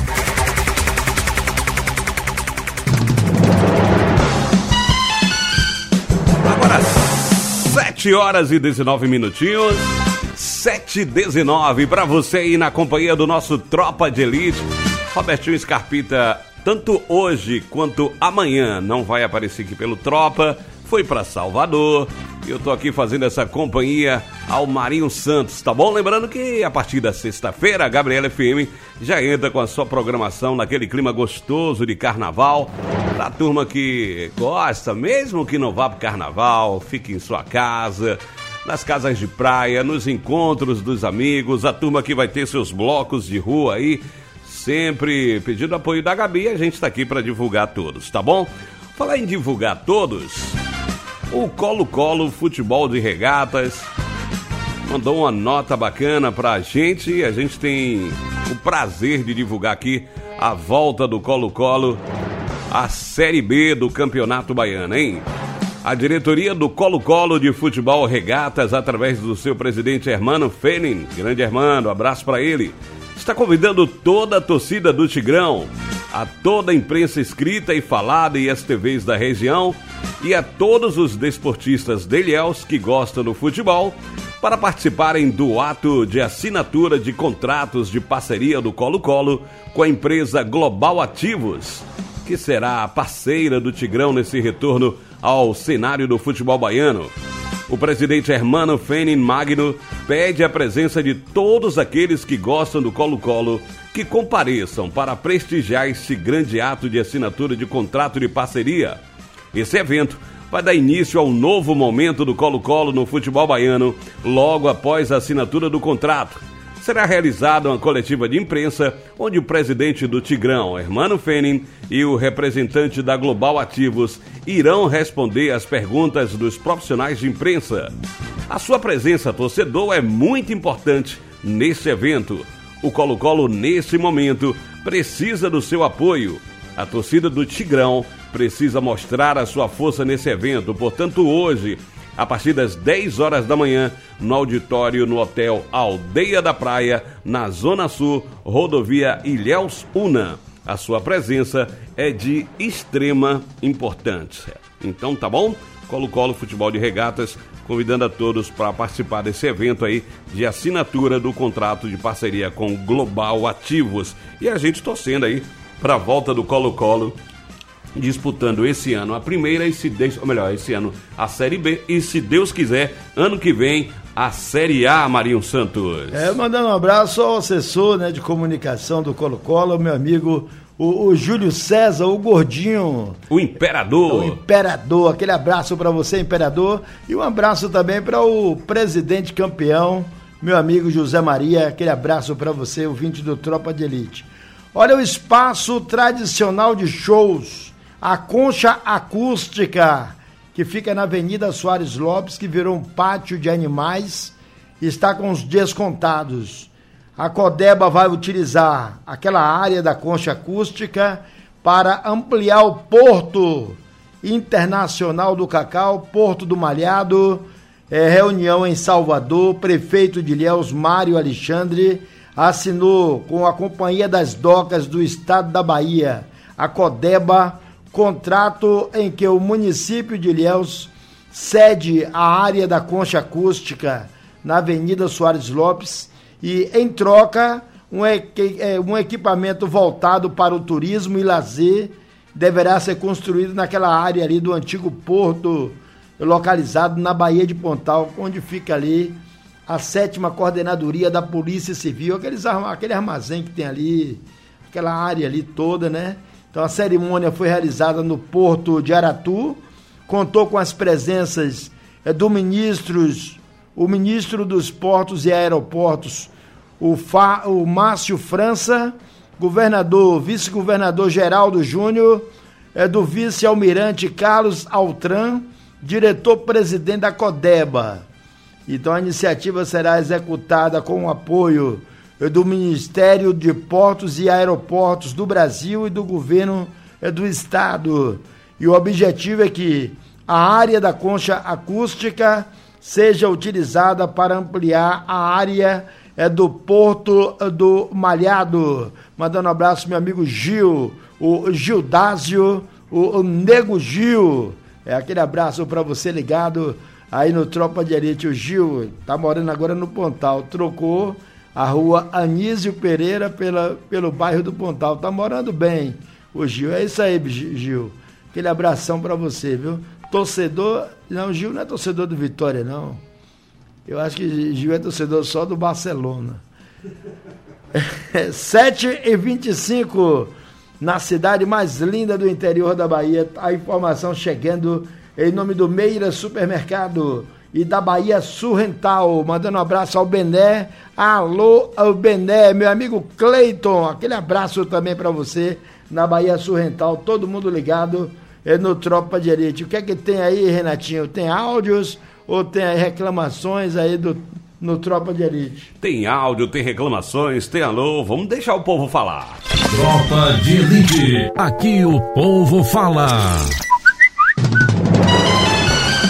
Agora, sete horas e dezenove minutinhos, sete e dezenove, para você aí na companhia do nosso Tropa de Elite. Robertinho Scarpita, tanto hoje quanto amanhã, não vai aparecer aqui pelo Tropa, foi para Salvador. Eu tô aqui fazendo essa companhia ao Marinho Santos, tá bom? Lembrando que a partir da sexta-feira a Gabriela F M já entra com a sua programação naquele clima gostoso de carnaval. Pra turma que gosta, mesmo que não vá pro carnaval, fique em sua casa, nas casas de praia, nos encontros dos amigos, a turma que vai ter seus blocos de rua aí, sempre pedindo apoio da Gabi, a gente tá aqui para divulgar todos, tá bom? Falar em divulgar todos, o Colo-Colo Futebol de Regatas mandou uma nota bacana pra gente e a gente tem o prazer de divulgar aqui a volta do Colo-Colo à Série B do Campeonato Baiano, hein? A diretoria do Colo-Colo de Futebol Regatas, através do seu presidente Hermano Fenin, grande Hermano, abraço pra ele, está convidando toda a torcida do Tigrão, a toda a imprensa escrita e falada e as T Vs da região e a todos os desportistas de Ilhéus que gostam do futebol para participarem do ato de assinatura de contratos de parceria do Colo-Colo com a empresa Global Ativos, que será a parceira do Tigrão nesse retorno ao cenário do futebol baiano. O presidente Hermano Fenin Magno pede a presença de todos aqueles que gostam do Colo-Colo que compareçam para prestigiar esse grande ato de assinatura de contrato de parceria. Esse evento vai dar início ao novo momento do Colo-Colo no futebol baiano logo após a assinatura do contrato. Será realizada uma coletiva de imprensa onde o presidente do Tigrão, Hermano Fenin, e o representante da Global Ativos irão responder às perguntas dos profissionais de imprensa. A sua presença, torcedor, é muito importante neste evento. O Colo-Colo, nesse momento, precisa do seu apoio. A torcida do Tigrão precisa mostrar a sua força nesse evento. Portanto, hoje, a partir das dez horas da manhã, no auditório no Hotel Aldeia da Praia, na Zona Sul, rodovia Ilhéus Una. A sua presença é de extrema importância. Então, tá bom? Colo-Colo Futebol de Regatas, convidando a todos para participar desse evento aí de assinatura do contrato de parceria com Global Ativos. E a gente torcendo aí para a volta do Colo-Colo, disputando esse ano a primeira e se Deus, ou melhor, esse ano a Série B e, se Deus quiser, ano que vem a Série A, Marinho Santos. É, mandando um abraço ao assessor, né, de comunicação do Colo-Colo, meu amigo o, o Júlio César, o gordinho. O Imperador. O Imperador, aquele abraço para você, Imperador, e um abraço também para o presidente campeão, meu amigo José Maria, aquele abraço para você, ouvinte do Tropa de Elite. Olha o espaço tradicional de shows, a Concha Acústica, que fica na Avenida Soares Lopes, que virou um pátio de animais, está com os dias contados. A Codeba vai utilizar aquela área da Concha Acústica para ampliar o Porto Internacional do Cacau, Porto do Malhado, é, reunião em Salvador, prefeito de Ilhéus, Mário Alexandre, assinou com a Companhia das Docas do Estado da Bahia, a Codeba, contrato em que o município de Ilhéus cede a área da Concha Acústica na Avenida Soares Lopes e, em troca, um, equi- um equipamento voltado para o turismo e lazer deverá ser construído naquela área ali do antigo porto localizado na Baía de Pontal, onde fica ali a sétima coordenadoria da Polícia Civil, aqueles, aquele armazém que tem ali, aquela área ali toda, né? Então a cerimônia foi realizada no Porto de Aratu, contou com as presenças é, do ministros, o ministro dos Portos e Aeroportos, o, Fa, o Márcio França, governador, vice-governador Geraldo Júnior, é, do vice-almirante Carlos Altran, diretor-presidente da Codeba. Então a iniciativa será executada com o apoio do Ministério de Portos e Aeroportos do Brasil e do Governo do Estado. E o objetivo é que a área da Concha Acústica seja utilizada para ampliar a área do Porto do Malhado. Mandando um abraço meu amigo Gil, o Gildásio, o, o Nego Gil. É aquele abraço para você ligado aí no Tropa de Elite. O Gil tá morando agora no Pontal, trocou a rua Anísio Pereira pela, pelo bairro do Pontal. Tá morando bem o Gil. É isso aí, Gil. Aquele abração pra você, viu? Torcedor... Não, Gil não é torcedor do Vitória, não. Eu acho que Gil é torcedor só do Barcelona. sete e vinte e cinco, na cidade mais linda do interior da Bahia. A informação chegando em nome do Meira Supermercado e da Bahia Surrental, mandando um abraço ao Bené. Alô, ao Bené, meu amigo Cleiton, aquele abraço também para você na Bahia Surrental, todo mundo ligado é, no Tropa de Elite. O que é que tem aí, Renatinho? Tem áudios ou tem aí reclamações aí do, no Tropa de Elite? Tem áudio, tem reclamações, tem alô, vamos deixar o povo falar. Tropa de Elite, aqui o povo fala. Agora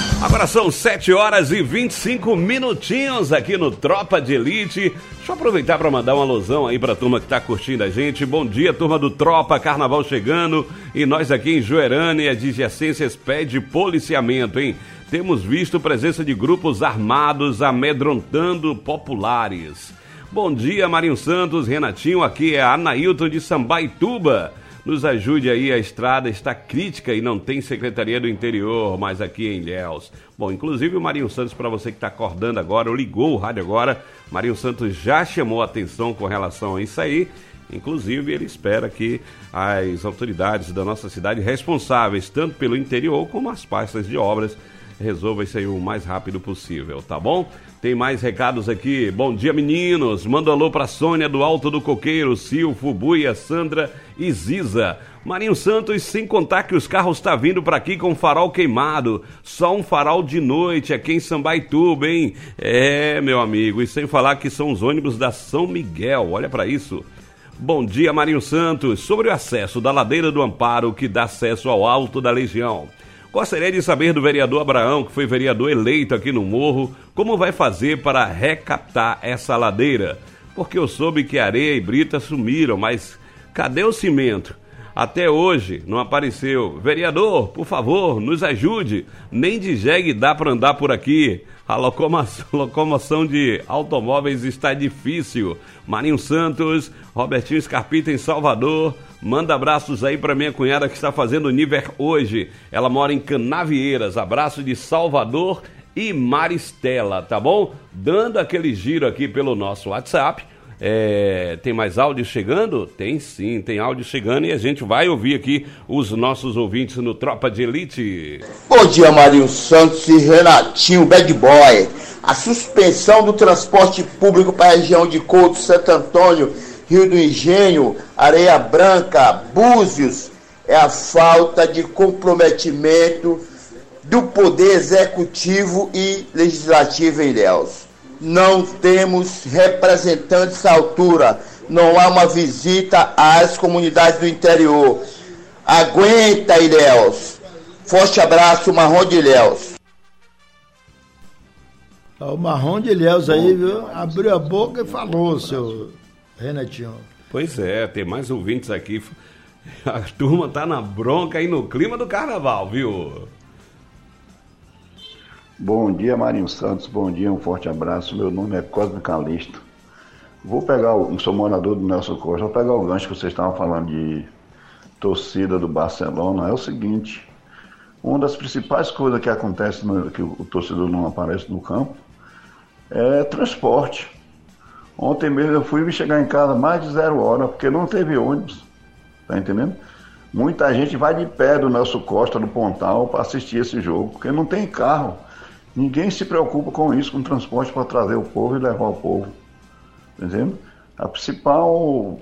Agora são sete horas e vinte e cinco minutinhos aqui no Tropa de Elite. Deixa eu aproveitar para mandar uma alusão aí pra turma que tá curtindo a gente. Bom dia, turma do Tropa, carnaval chegando. E nós aqui em Joerânia, adjacências pede policiamento, hein? Temos visto presença de grupos armados amedrontando populares. Bom dia, Marinho Santos, Renatinho, aqui é a Anailton de Sambaituba. Nos ajude aí, a estrada está crítica e não tem Secretaria do Interior, mas aqui em Ilhéus. Bom, inclusive o Marinho Santos, para você que está acordando agora, ou ligou o rádio agora, Marinho Santos já chamou a atenção com relação a isso aí. Inclusive, ele espera que as autoridades da nossa cidade, responsáveis tanto pelo interior como as pastas de obras, resolva isso aí o mais rápido possível, tá bom? Tem mais recados aqui. Bom dia, meninos. Manda um alô pra Sônia do Alto do Coqueiro, Silfo, Buia, Sandra e Ziza. Marinho Santos, sem contar que os carros tá vindo pra aqui com farol queimado. Só um farol de noite aqui em Sambaituba, hein? É, meu amigo. E sem falar que são os ônibus da São Miguel. Olha pra isso. Bom dia, Marinho Santos. Sobre o acesso da Ladeira do Amparo, que dá acesso ao Alto da Legião. Gostaria de saber do vereador Abraão, que foi vereador eleito aqui no Morro, como vai fazer para recaptar essa ladeira. Porque eu soube que areia e brita sumiram, mas cadê o cimento? Até hoje não apareceu. Vereador, por favor, nos ajude. Nem de jegue dá para andar por aqui. A locomoção, locomoção de automóveis está difícil. Marinho Santos, Robertinho Scarpita em Salvador. Manda abraços aí para minha cunhada que está fazendo nível hoje. Ela mora em Canavieiras. Abraço de Salvador e Maristela, tá bom? Dando aquele giro aqui pelo nosso WhatsApp. É, tem mais áudio chegando? Tem sim, tem áudio chegando e a gente vai ouvir aqui os nossos ouvintes no Tropa de Elite. Bom dia, Marinho Santos e Renatinho Bad Boy. A suspensão do transporte público para a região de Couto, Santo Antônio, Rio do Engenho, Areia Branca, Búzios, é a falta de comprometimento do Poder Executivo e Legislativo em Ilhéus. Não temos representantes à altura, não há uma visita às comunidades do interior. Aguenta, Ilhéus. Forte abraço, Marrom de Ilhéus. O Marrom de Ilhéus aí, viu? Abriu a boca e falou, seu Renatinho. Pois é, tem mais ouvintes aqui. A turma tá na bronca aí no clima do carnaval, viu? Bom dia, Marinho Santos, bom dia, um forte abraço. Meu nome é Cosme Calixto. Vou pegar, o, sou morador do Nelson Costa, vou pegar o gancho que vocês estavam falando de torcida do Barcelona. É o seguinte, uma das principais coisas que acontece, no, que o, o torcedor não aparece no campo, é transporte. Ontem mesmo eu fui me chegar em casa mais de zero hora, porque não teve ônibus, tá entendendo? Muita gente vai de pé do Nelson Costa, do Pontal, para assistir esse jogo, porque não tem carro. Ninguém se preocupa com isso, com transporte para trazer o povo e levar o povo. Entendeu? A principal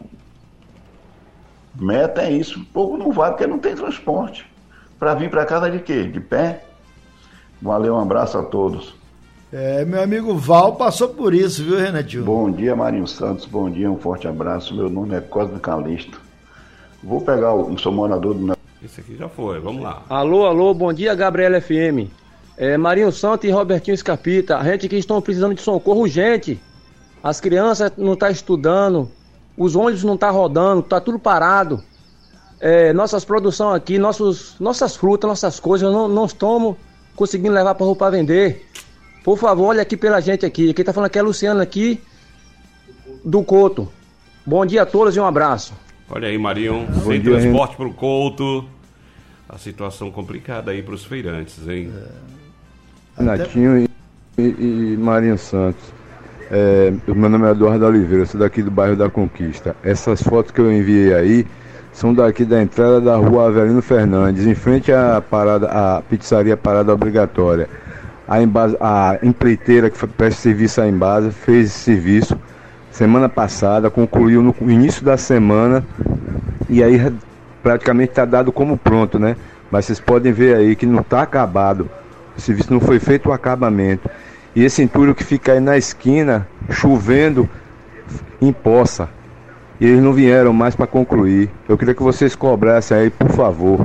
meta é isso. O povo não vai porque não tem transporte. Para vir para casa de quê? De pé? Valeu, um abraço a todos. É, meu amigo Val passou por isso, viu, Renatinho? Bom dia, Marinho Santos. Bom dia, um forte abraço. Meu nome é Cosme Calixto. Vou pegar o sou morador do... Esse aqui já foi, vamos lá. Alô, alô, bom dia, Gabriela F M. É, Marinho Santos e Robertinho Scarpita, a gente que estão precisando de socorro urgente. As crianças não estão estudando, os ônibus não estão rodando, está tudo parado. É, nossas produções aqui, nossos, nossas frutas, nossas coisas não, não estamos conseguindo levar para rua para vender. Por favor, olha aqui pela gente aqui. Quem está falando aqui é a Luciana aqui do Couto. Bom dia a todos e um abraço. Olha aí, Marinho, sem dia, transporte para o Couto. A situação complicada aí para os feirantes, hein? É. Renatinho e, e, e Marinho Santos. É, meu nome é Eduardo Oliveira, sou daqui do bairro da Conquista. Essas fotos que eu enviei aí são daqui da entrada da rua Avelino Fernandes, em frente à parada, à pizzaria Parada Obrigatória. A, embasa, a empreiteira que presta serviço à Embasa fez esse serviço semana passada, concluiu no início da semana e aí praticamente está dado como pronto, né? Mas vocês podem ver aí que não está acabado. O serviço não foi feito o acabamento. E esse entulho que fica aí na esquina, chovendo, empoça. E eles não vieram mais para concluir. Eu queria que vocês cobrassem aí, por favor.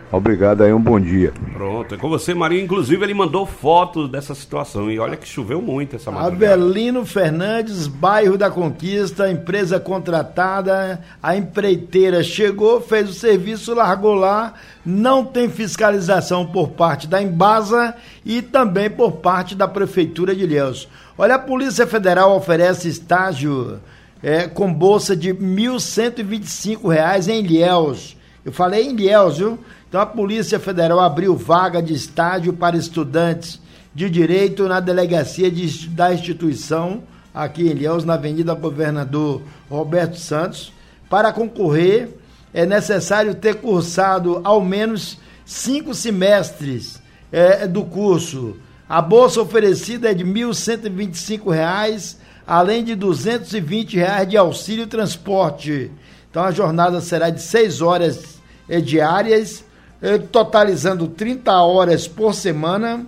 Obrigado aí, um bom dia. Pronto, é com você, Marinho. Inclusive, ele mandou fotos dessa situação. E olha que choveu muito essa madrugada. Abelino Fernandes, bairro da Conquista, empresa contratada, a empreiteira chegou, fez o serviço, largou lá, não tem fiscalização por parte da Embasa e também por parte da Prefeitura de Ilhéus. Olha, a Polícia Federal oferece estágio é, com bolsa de mil cento e vinte e cinco reais em Ilhéus. Eu falei em Ilhéus, viu? Então a Polícia Federal abriu vaga de estágio para estudantes de direito na delegacia de, da instituição, aqui em Ilhéus, na Avenida Governador Roberto Santos. Para concorrer, é necessário ter cursado ao menos cinco semestres é, do curso. A bolsa oferecida é de mil cento e vinte e cinco reais, além de duzentos e vinte reais de auxílio transporte. Então a jornada será de seis horas é, diárias, totalizando trinta horas por semana,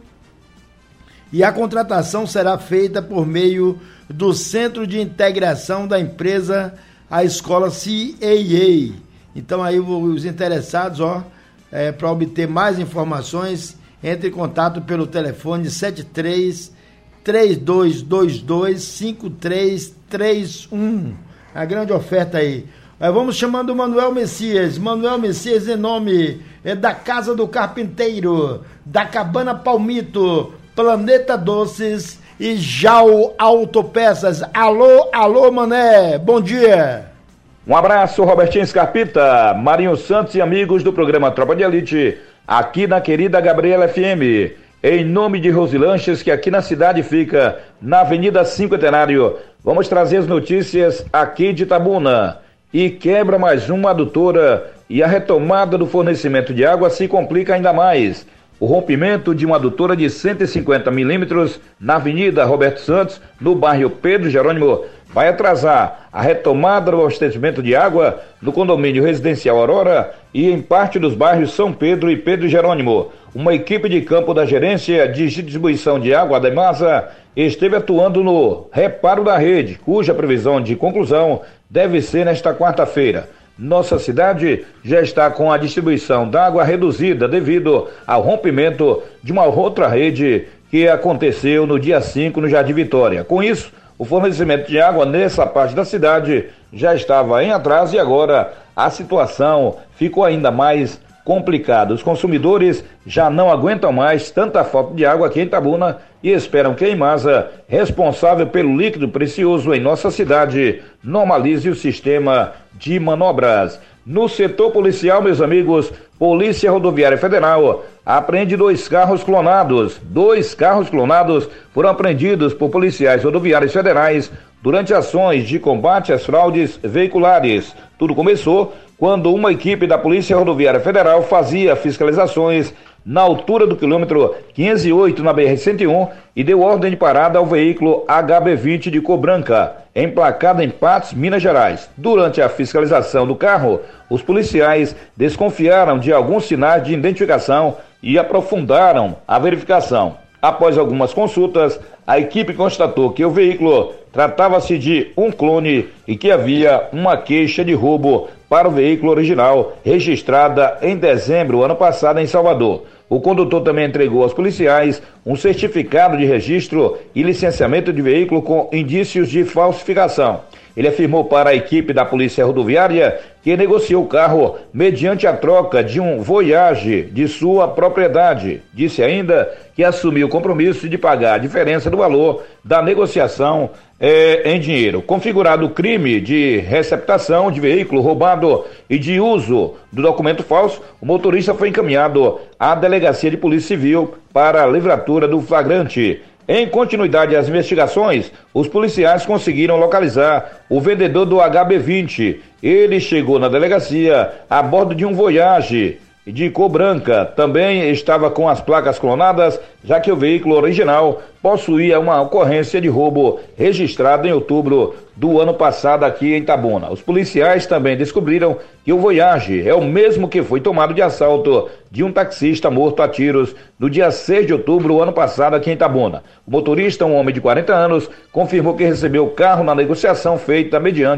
e a contratação será feita por meio do Centro de Integração da empresa, a escola C A A. Então aí os interessados, ó, é, para obter mais informações, entre em contato pelo telefone sete três, três dois dois dois, cinco três três um. A grande oferta aí. Vamos chamando o Manuel Messias. Manuel Messias, em nome é da Casa do Carpinteiro, da Cabana Palmito, Planeta Doces e Jau Autopeças. Alô, alô, Mané, bom dia. Um abraço, Robertinho Scarpita, Marinho Santos e amigos do programa Tropa de Elite, aqui na querida Gabriela F M. Em nome de Rosilanches, que aqui na cidade fica na Avenida Cinquentenário, vamos trazer as notícias aqui de Itabuna. E quebra mais uma adutora e a retomada do fornecimento de água se complica ainda mais. O rompimento de uma adutora de cento e cinquenta milímetros na Avenida Roberto Santos, no bairro Pedro Jerônimo, vai atrasar a retomada do abastecimento de água no condomínio residencial Aurora e em parte dos bairros São Pedro e Pedro Jerônimo. Uma equipe de campo da Gerência de Distribuição de Água da Embasa esteve atuando no reparo da rede, cuja previsão de conclusão deve ser nesta quarta-feira. Nossa cidade já está com a distribuição d'água reduzida devido ao rompimento de uma outra rede que aconteceu no dia cinco no Jardim Vitória. Com isso, o fornecimento de água nessa parte da cidade já estava em atraso e agora a situação ficou ainda mais complicada. Os consumidores já não aguentam mais tanta falta de água aqui em Itabuna e esperam que a Embasa, responsável pelo líquido precioso em nossa cidade, normalize o sistema de manobras. No setor policial, meus amigos, Polícia Rodoviária Federal apreende dois carros clonados. Dois carros clonados foram apreendidos por policiais rodoviários federais durante ações de combate às fraudes veiculares. Tudo começou quando uma equipe da Polícia Rodoviária Federal fazia fiscalizações na altura do quilômetro quinhentos e oito na B R cento e um e deu ordem de parada ao veículo H B vinte de cor branca, emplacado em Patos, Minas Gerais. Durante a fiscalização do carro, os policiais desconfiaram de alguns sinais de identificação e aprofundaram a verificação. Após algumas consultas, a equipe constatou que o veículo tratava-se de um clone e que havia uma queixa de roubo para o veículo original, registrada em dezembro do ano passado em Salvador. O condutor também entregou aos policiais um certificado de registro e licenciamento de veículo com indícios de falsificação. Ele afirmou para a equipe da Polícia Rodoviária que negociou o carro mediante a troca de um Voyage de sua propriedade. Disse ainda que assumiu o compromisso de pagar a diferença do valor da negociação é, em dinheiro. Configurado o crime de receptação de veículo roubado e de uso do documento falso, o motorista foi encaminhado à Delegacia de Polícia Civil para a livratura do flagrante. Em continuidade às investigações, os policiais conseguiram localizar o vendedor do H B vinte. Ele chegou na delegacia a bordo de um Voyage de cor branca. Também estava com as placas clonadas, já que o veículo original possuía uma ocorrência de roubo registrada em outubro do ano passado aqui em Itabuna. Os policiais também descobriram que o Voyage é o mesmo que foi tomado de assalto de um taxista morto a tiros no dia seis de outubro do ano passado aqui em Itabuna. O motorista, um homem de quarenta anos, confirmou que recebeu o carro na negociação feita mediante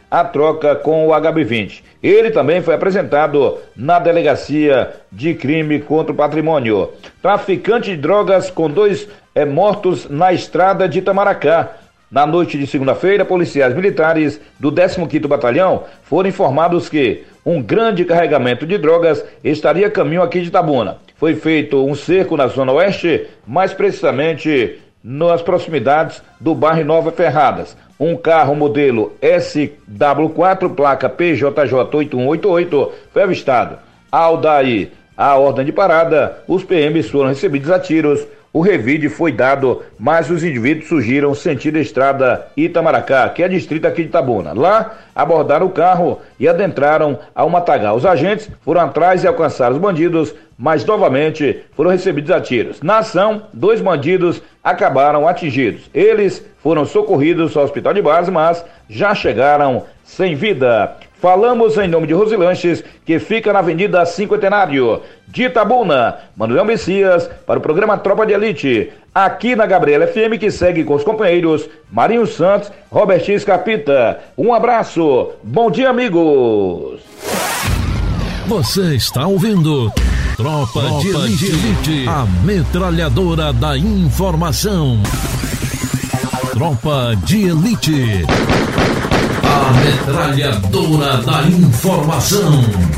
a troca com o H B vinte. Ele também foi apresentado na Delegacia de Crime contra o Patrimônio. Traficante de drogas com dois é, mortos na estrada de Itamaracá. Na noite de segunda-feira, policiais militares do décimo quinto Batalhão foram informados que um grande carregamento de drogas estaria a caminho aqui de Itabuna. Foi feito um cerco na zona oeste, mais precisamente nas proximidades do bairro Nova Ferradas. Um carro modelo S W quatro, placa P J J oito um oito oito, foi avistado. Ao daí a ordem de parada, os P Ms foram recebidos a tiros. O revide foi dado, mas os indivíduos surgiram sentido a estrada Itamaracá, que é distrito aqui de Itabuna. Lá, abordaram o carro e adentraram ao matagal. Os agentes foram atrás e alcançaram os bandidos, mas novamente foram recebidos a tiros. Na ação, dois bandidos acabaram atingidos. Eles foram socorridos ao hospital de base, mas já chegaram sem vida. Falamos em nome de Rosilanches, que fica na Avenida Cinquentenário de Itabuna. Manuel Messias, para o programa Tropa de Elite, aqui na Gabriela F M, que segue com os companheiros Marinho Santos, Robertinho Scarpita. Um abraço, bom dia, amigos. Você está ouvindo Tropa, Tropa de, Elite, de Elite, a metralhadora da informação. Tropa de Elite. A metralhadora da informação.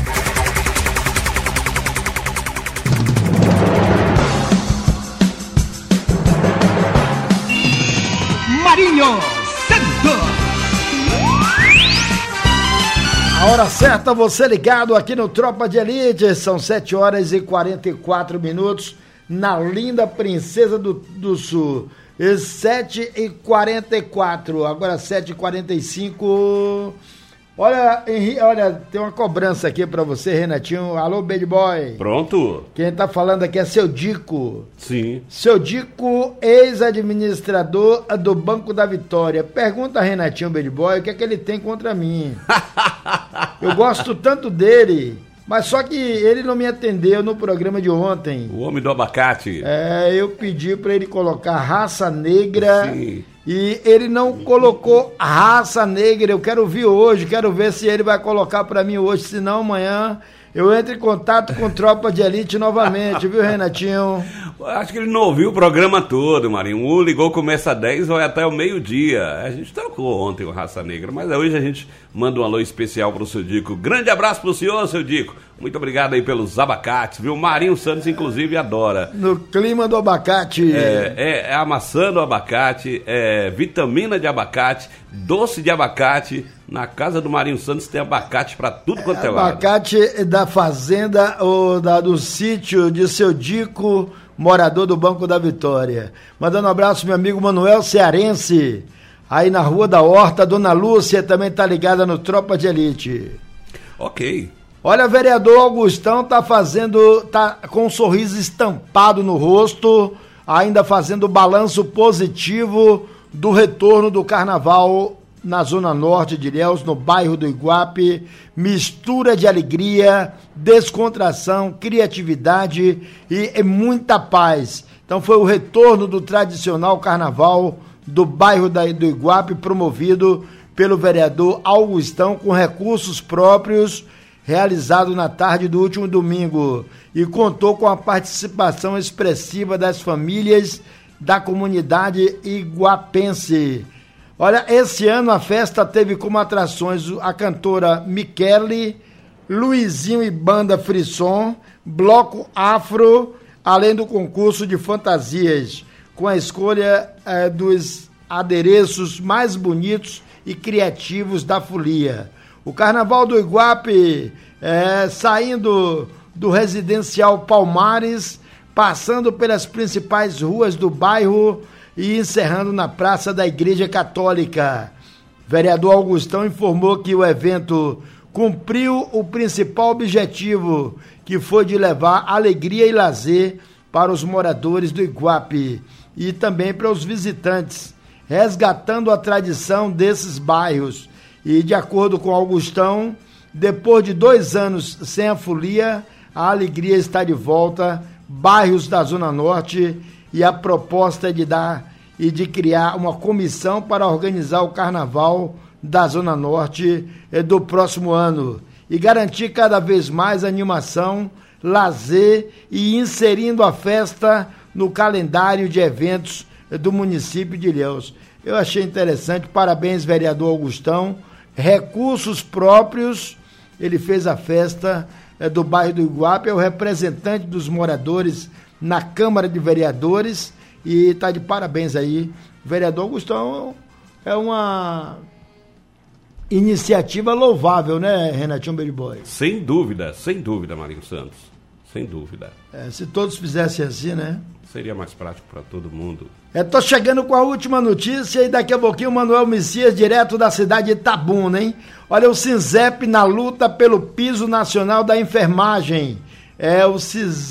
Marinho Santos. A hora certa, você ligado aqui no Tropa de Elite. São sete horas e quarenta e quatro minutos na linda Princesa do, do Sul. sete e quarenta e quatro, agora sete e quarenta e cinco. Olha, Henri, olha, tem uma cobrança aqui pra você, Renatinho. Alô, Bad Boy. Pronto. Quem tá falando aqui é seu Dico. Sim. Seu Dico, ex-administrador do Banco da Vitória. Pergunta a Renatinho Bad Boy o que é que ele tem contra mim. Eu gosto tanto dele. Mas só que ele não me atendeu no programa de ontem. O homem do abacate. É, eu pedi pra ele colocar raça negra. Sim. E ele não colocou raça negra. Eu quero ver hoje, quero ver se ele vai colocar pra mim hoje, senão amanhã eu entro em contato com Tropa de Elite novamente, viu, Renatinho? Acho que ele não ouviu o programa todo, Marinho. Um ligou, começa às dez, vai até o meio-dia. A gente trocou ontem o Raça Negra, mas hoje a gente manda um alô especial pro seu Dico. Grande abraço pro senhor, seu Dico. Muito obrigado aí pelos abacates, viu? Marinho Santos, inclusive, adora. No clima do abacate. É, é, é a maçã do abacate, é vitamina de abacate, doce de abacate. Na casa do Marinho Santos tem abacate pra tudo quanto é lado. Abacate da fazenda ou da, do sítio de seu Dico, morador do Banco da Vitória. Mandando um abraço meu amigo Manuel Cearense, aí na Rua da Horta. Dona Lúcia também tá ligada no Tropa de Elite. Ok. Olha, vereador Augustão tá fazendo, tá com um sorriso estampado no rosto, ainda fazendo balanço positivo do retorno do carnaval na Zona Norte de Ilhéus, no bairro do Iguape. Mistura de alegria, descontração, criatividade e, e muita paz. Então foi o retorno do tradicional carnaval do bairro da, do Iguape, promovido pelo vereador Augustão, com recursos próprios, realizado na tarde do último domingo, e contou com a participação expressiva das famílias da comunidade iguapense. Olha, esse ano a festa teve como atrações a cantora Michele, Luizinho e Banda Frisson, Bloco Afro, além do concurso de fantasias, com a escolha eh, dos adereços mais bonitos e criativos da folia. O Carnaval do Iguape, é, saindo do residencial Palmares, passando pelas principais ruas do bairro e encerrando na Praça da Igreja Católica. O vereador Augustão informou que o evento cumpriu o principal objetivo, que foi de levar alegria e lazer para os moradores do Iguape e também para os visitantes, resgatando a tradição desses bairros. E, de acordo com Augustão, depois de dois anos sem a folia, a alegria está de volta, bairros da Zona Norte, e a proposta é de dar e de criar uma comissão para organizar o carnaval da Zona Norte eh, do próximo ano e garantir cada vez mais animação, lazer e inserindo a festa no calendário de eventos eh, do município de Ilhéus. Eu achei interessante, parabéns, vereador Augustão, recursos próprios, ele fez a festa eh, do bairro do Iguape, é o representante dos moradores na Câmara de Vereadores e está de parabéns aí. O vereador Augustão é uma iniciativa louvável, né, Renatinho Bad Boy? Sem dúvida, sem dúvida, Marinho Santos. Sem dúvida. É, se todos fizessem assim, né? Seria mais prático para todo mundo. É, tô chegando com a última notícia e daqui a pouquinho o Manuel Messias, direto da cidade de Itabuna, hein? Olha, o SINZEP na luta pelo piso nacional da enfermagem. É o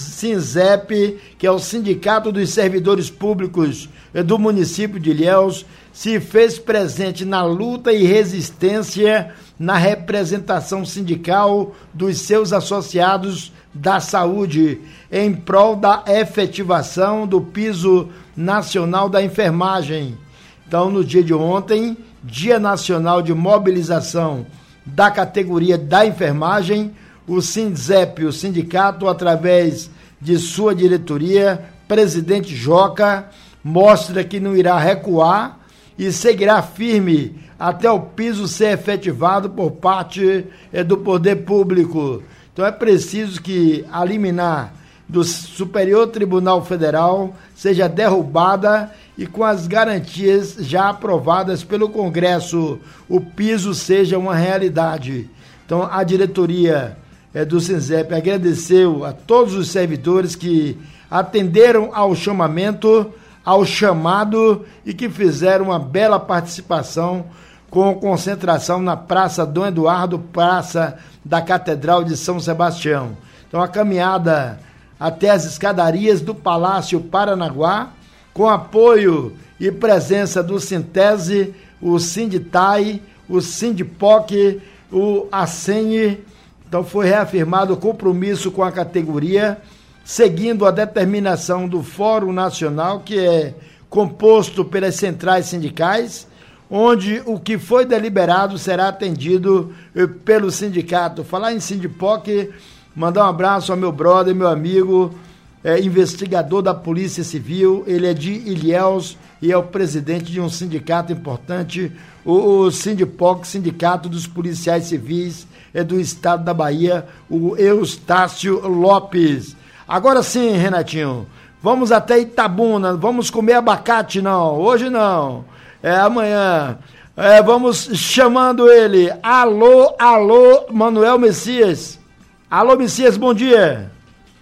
SINZEP, que é o Sindicato dos Servidores Públicos do município de Ilhéus, se fez presente na luta e resistência na representação sindical dos seus associados da saúde, em prol da efetivação do piso nacional da enfermagem. Então, no dia de ontem, Dia Nacional de Mobilização da categoria da enfermagem, o SINZEP, o sindicato, através de sua diretoria, presidente Joca, mostra que não irá recuar e seguirá firme até o piso ser efetivado por parte eh, do poder público. Então é preciso que a liminar do Superior Tribunal Federal seja derrubada e com as garantias já aprovadas pelo Congresso, o piso seja uma realidade. Então a diretoria eh, do SINZEP agradeceu a todos os servidores que atenderam ao chamamento, ao chamado e que fizeram uma bela participação com concentração na Praça Dom Eduardo, Praça da Catedral de São Sebastião. Então a caminhada até as escadarias do Palácio Paranaguá, com apoio e presença do Sintese, o Sinditai, o Sindipoc, o Acene. Então foi reafirmado o compromisso com a categoria, seguindo a determinação do Fórum Nacional, que é composto pelas centrais sindicais, onde o que foi deliberado será atendido eh, pelo sindicato. Falar em Sindipoc, mandar um abraço ao meu brother, meu amigo, eh, investigador da Polícia Civil, ele é de Ilhéus e é o presidente de um sindicato importante, o, o Sindipoc, Sindicato dos Policiais Civis eh, do Estado da Bahia, o Eustácio Lopes. Agora sim, Renatinho, vamos até Itabuna, vamos comer abacate, não, hoje não, é amanhã, é, vamos chamando ele, alô, alô, Manuel Messias, alô Messias, bom dia,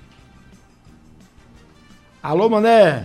alô Mané,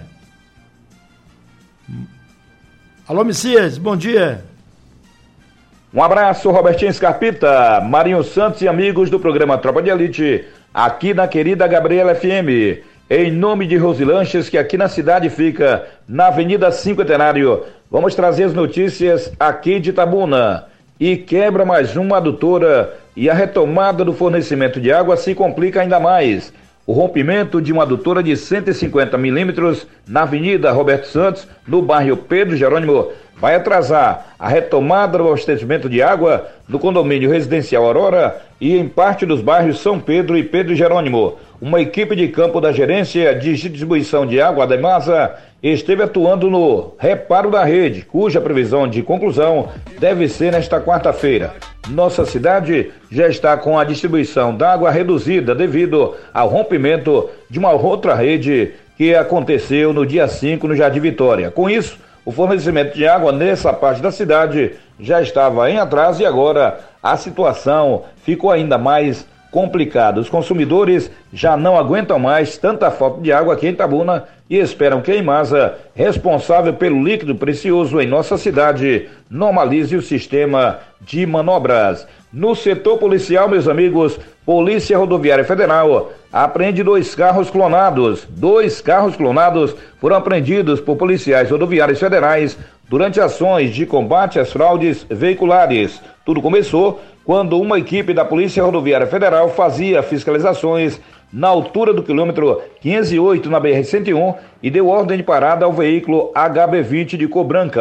alô Messias, bom dia. Um abraço, Robertinho Scarpita, Marinho Santos e amigos do programa Tropa de Elite, aqui na querida Gabriela F M, em nome de Rosilanches, que aqui na cidade fica na Avenida Cinquentenário. Vamos trazer as notícias aqui de Itabuna. E quebra mais uma adutora e a retomada do fornecimento de água se complica ainda mais. O rompimento de uma adutora de cento e cinquenta milímetros na Avenida Roberto Santos, no bairro Pedro Jerônimo, vai atrasar a retomada do abastecimento de água no condomínio residencial Aurora e em parte dos bairros São Pedro e Pedro Jerônimo. Uma equipe de campo da Gerência de Distribuição de Água da EMASA esteve atuando no reparo da rede, cuja previsão de conclusão deve ser nesta quarta-feira. Nossa cidade já está com a distribuição d'água reduzida devido ao rompimento de uma outra rede que aconteceu no dia cinco no Jardim Vitória. Com isso, o fornecimento de água nessa parte da cidade já estava em atraso e agora a situação ficou ainda mais complicada. Os consumidores já não aguentam mais tanta falta de água aqui em Itabuna e esperam que a EMASA, responsável pelo líquido precioso em nossa cidade, normalize o sistema de manobras. No setor policial, meus amigos, Polícia Rodoviária Federal apreende dois carros clonados. Dois carros clonados foram apreendidos por policiais rodoviários federais durante ações de combate às fraudes veiculares. Tudo começou quando uma equipe da Polícia Rodoviária Federal fazia fiscalizações na altura do quilômetro quinhentos e oito na B R cento e um e deu ordem de parada ao veículo H B vinte de cor branca.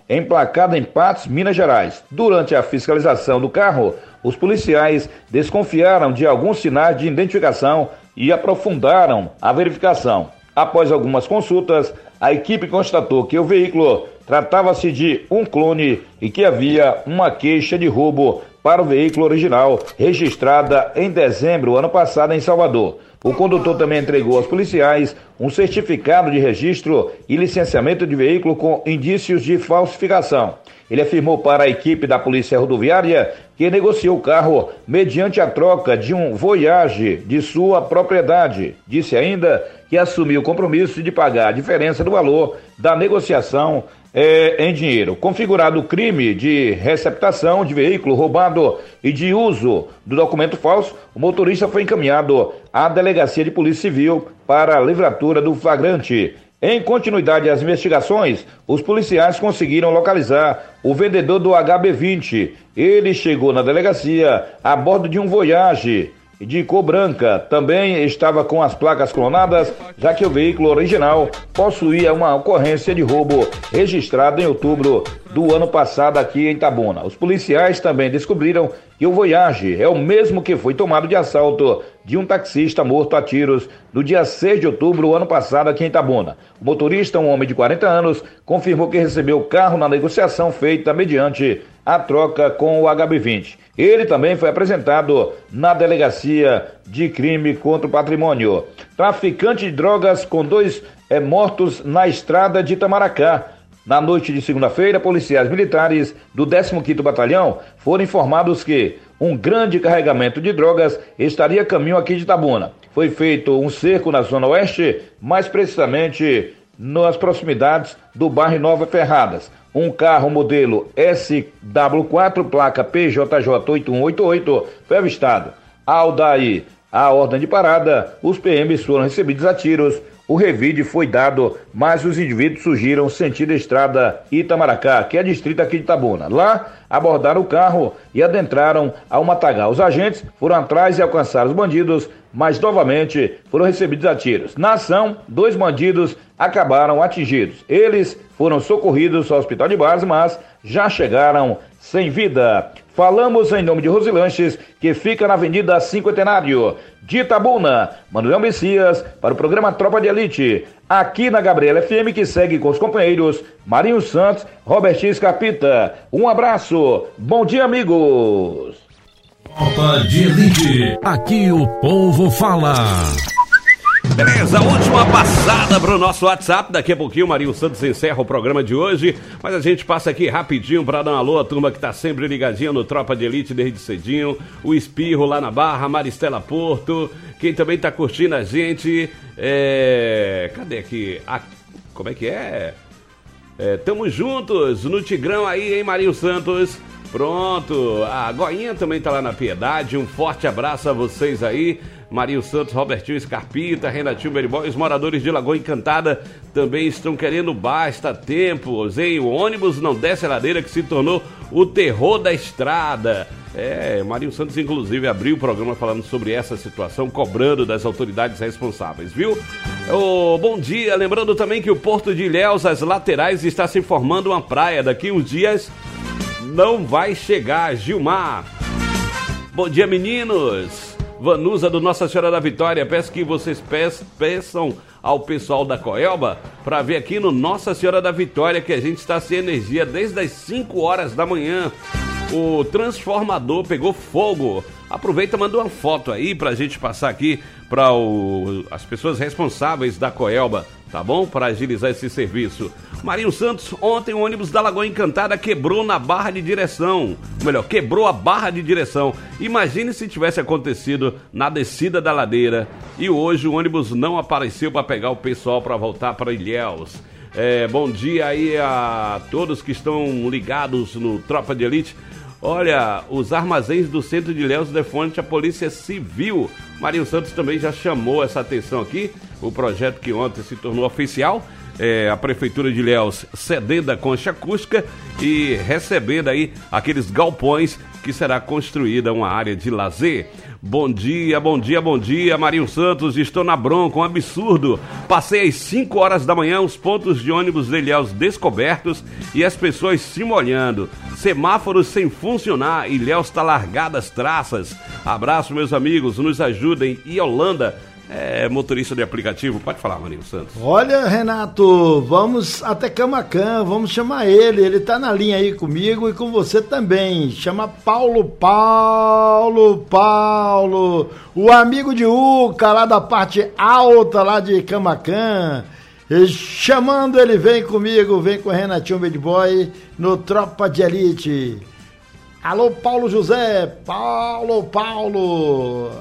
emplacada em Patos, Minas Gerais. Durante a fiscalização do carro, os policiais desconfiaram de alguns sinais de identificação e aprofundaram a verificação. Após algumas consultas, a equipe constatou que o veículo tratava-se de um clone e que havia uma queixa de roubo para o veículo original, registrada em dezembro do ano passado em Salvador. O condutor também entregou aos policiais um certificado de registro e licenciamento de veículo com indícios de falsificação. Ele afirmou para a equipe da Polícia Rodoviária que negociou o carro mediante a troca de um Voyage de sua propriedade. Disse ainda que assumiu o compromisso de pagar a diferença do valor da negociação É, em dinheiro. Configurado o crime de receptação de veículo roubado e de uso do documento falso, o motorista foi encaminhado à Delegacia de Polícia Civil para a livratura do flagrante. Em continuidade às investigações, os policiais conseguiram localizar o vendedor do H B vinte. Ele chegou na delegacia a bordo de um Voyage de cor branca. Também estava com as placas clonadas, já que o veículo original possuía uma ocorrência de roubo registrada em outubro do ano passado aqui em Itabuna. Os policiais também descobriram que o Voyage é o mesmo que foi tomado de assalto de um taxista morto a tiros no dia seis de outubro do ano passado aqui em Itabuna. O motorista, um homem de quarenta anos, confirmou que recebeu o carro na negociação feita mediante a troca com o H B vinte. Ele também foi apresentado na Delegacia de Crime contra o Patrimônio. Traficante de drogas com dois é, mortos na estrada de Itamaracá. Na noite de segunda-feira, policiais militares do décimo quinto Batalhão foram informados que um grande carregamento de drogas estaria a caminho aqui de Itabuna. Foi feito um cerco na zona oeste, mais precisamente nas proximidades do bairro Nova Ferradas. Um carro modelo S W quatro, placa P J J oito um oito oito, foi avistado. Ao daí a ordem de parada, os P Ms foram recebidos a tiros. O revide foi dado, mas os indivíduos surgiram sentido a estrada Itamaracá, que é distrito aqui de Itabuna. Lá, abordaram o carro e adentraram ao matagal. Os agentes foram atrás e alcançaram os bandidos, mas novamente foram recebidos a tiros. Na ação, dois bandidos acabaram atingidos. Eles foram socorridos ao hospital de base, mas já chegaram sem vida. Falamos em nome de Rosilanches, que fica na Avenida Cinquentenário de Itabuna. Manuel Messias, para o programa Tropa de Elite, aqui na Gabriela F M, que segue com os companheiros Marinho Santos, Robertinho Escapita. Um abraço, bom dia, amigos. Tropa de Elite, aqui o povo fala. Beleza, última passada para o nosso WhatsApp. Daqui a pouquinho o Marinho Santos encerra o programa de hoje, mas a gente passa aqui rapidinho para dar um alô à turma que está sempre ligadinha no Tropa de Elite desde cedinho. O Espirro lá na Barra, Maristela Porto, quem também está curtindo a gente é... Cadê aqui? A... Como é que é? é? Tamo juntos no Tigrão aí, hein, Marinho Santos? Pronto, a Goinha também tá lá na Piedade. Um forte abraço a vocês aí. Marinho Santos, Robertinho Escarpita, Renatinho Beriboy. Os moradores de Lagoa Encantada também estão querendo basta tempo, hein? O ônibus não desce a ladeira, que se tornou o terror da estrada. É, Marinho Santos inclusive abriu o programa falando sobre essa situação, cobrando das autoridades responsáveis, viu? Oh, bom dia, lembrando também que o Porto de Ilhéus, as laterais, está se formando uma praia. Daqui uns dias não vai chegar, Gilmar. Bom dia, meninos. Vanusa do Nossa Senhora da Vitória, peço que vocês peçam ao pessoal da Coelba para ver aqui no Nossa Senhora da Vitória que a gente está sem energia desde as cinco horas da manhã. O transformador pegou fogo. Aproveita, manda uma foto aí pra gente passar aqui para as pessoas responsáveis da Coelba, tá bom? Para agilizar esse serviço. Marinho Santos, ontem o ônibus da Lagoa Encantada quebrou na barra de direção. Ou melhor, quebrou a barra de direção. Imagine se tivesse acontecido na descida da ladeira e hoje o ônibus não apareceu para pegar o pessoal para voltar para Ilhéus. É, bom dia aí a todos que estão ligados no Tropa de Elite. Olha, os armazéns do centro de Ilhéus defronte a Polícia Civil. Marinho Santos também já chamou essa atenção aqui. O projeto que ontem se tornou oficial é, a Prefeitura de Ilhéus cedendo a concha acústica e recebendo aí aqueles galpões que será construída uma área de lazer. Bom dia, bom dia, bom dia, Marinho Santos, estou na bronca, um absurdo. Passei às cinco horas da manhã os pontos de ônibus de Ilhéus descobertos e as pessoas se molhando. Semáforos sem funcionar, Ilhéus está largada as traças. Abraço, meus amigos, nos ajudem. E Holanda, é motorista de aplicativo, pode falar, Marinho Santos. Olha, Renato, vamos até Camacan, vamos chamar ele, ele tá na linha aí comigo e com você também. Chama Paulo, Paulo, Paulo, o amigo de Uca, lá da parte alta, lá de Camacan. E chamando ele, vem comigo, vem com o Renatinho Bad Boy no Tropa de Elite. Alô, Paulo José, Paulo, Paulo.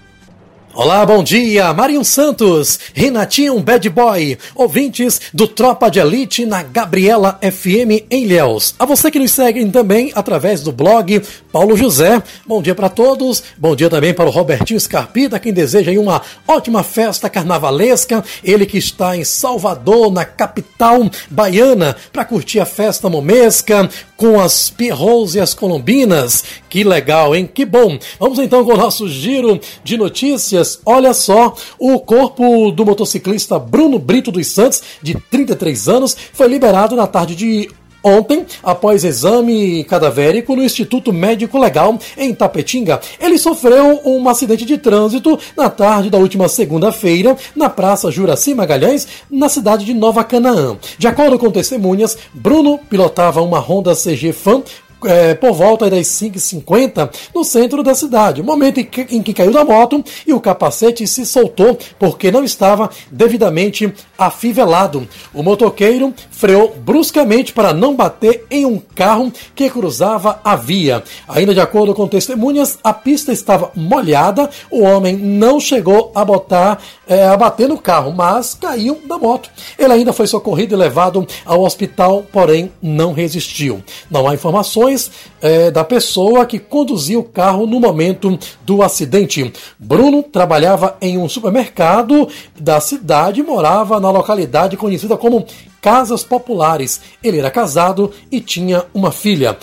Olá, bom dia, Marinho Santos, Renatinho Bad Boy, ouvintes do Tropa de Elite na Gabriela F M em Ilhéus. A você que nos segue também através do blog Paulo José, bom dia para todos, bom dia também para o Robertinho Scarpita, quem deseja aí uma ótima festa carnavalesca, ele que está em Salvador, na capital baiana, para curtir a festa momesca com as pierrots e as colombinas. Que legal, hein? Que bom! Vamos então com o nosso giro de notícias. Olha só, o corpo do motociclista Bruno Brito dos Santos, de trinta e três anos, foi liberado na tarde de ontem, após exame cadavérico no Instituto Médico Legal em Tapetinga. Ele sofreu um acidente de trânsito na tarde da última segunda-feira na Praça Juraci Magalhães, na cidade de Nova Canaã. De acordo com testemunhas, Bruno pilotava uma Honda C G Fan É, por volta das cinco e cinquenta no centro da cidade, momento em que, em que caiu da moto e o capacete se soltou porque não estava devidamente afivelado. O motoqueiro freou bruscamente para não bater em um carro que cruzava a via. Ainda de acordo com testemunhas, a pista estava molhada, o homem não chegou a botar é, a bater no carro, mas caiu da moto. Ele ainda foi socorrido e levado ao hospital, porém não resistiu. Não há informações É, da pessoa que conduziu o carro no momento do acidente. Bruno trabalhava em um supermercado da cidade e morava na localidade conhecida como Casas Populares. Ele era casado e tinha uma filha.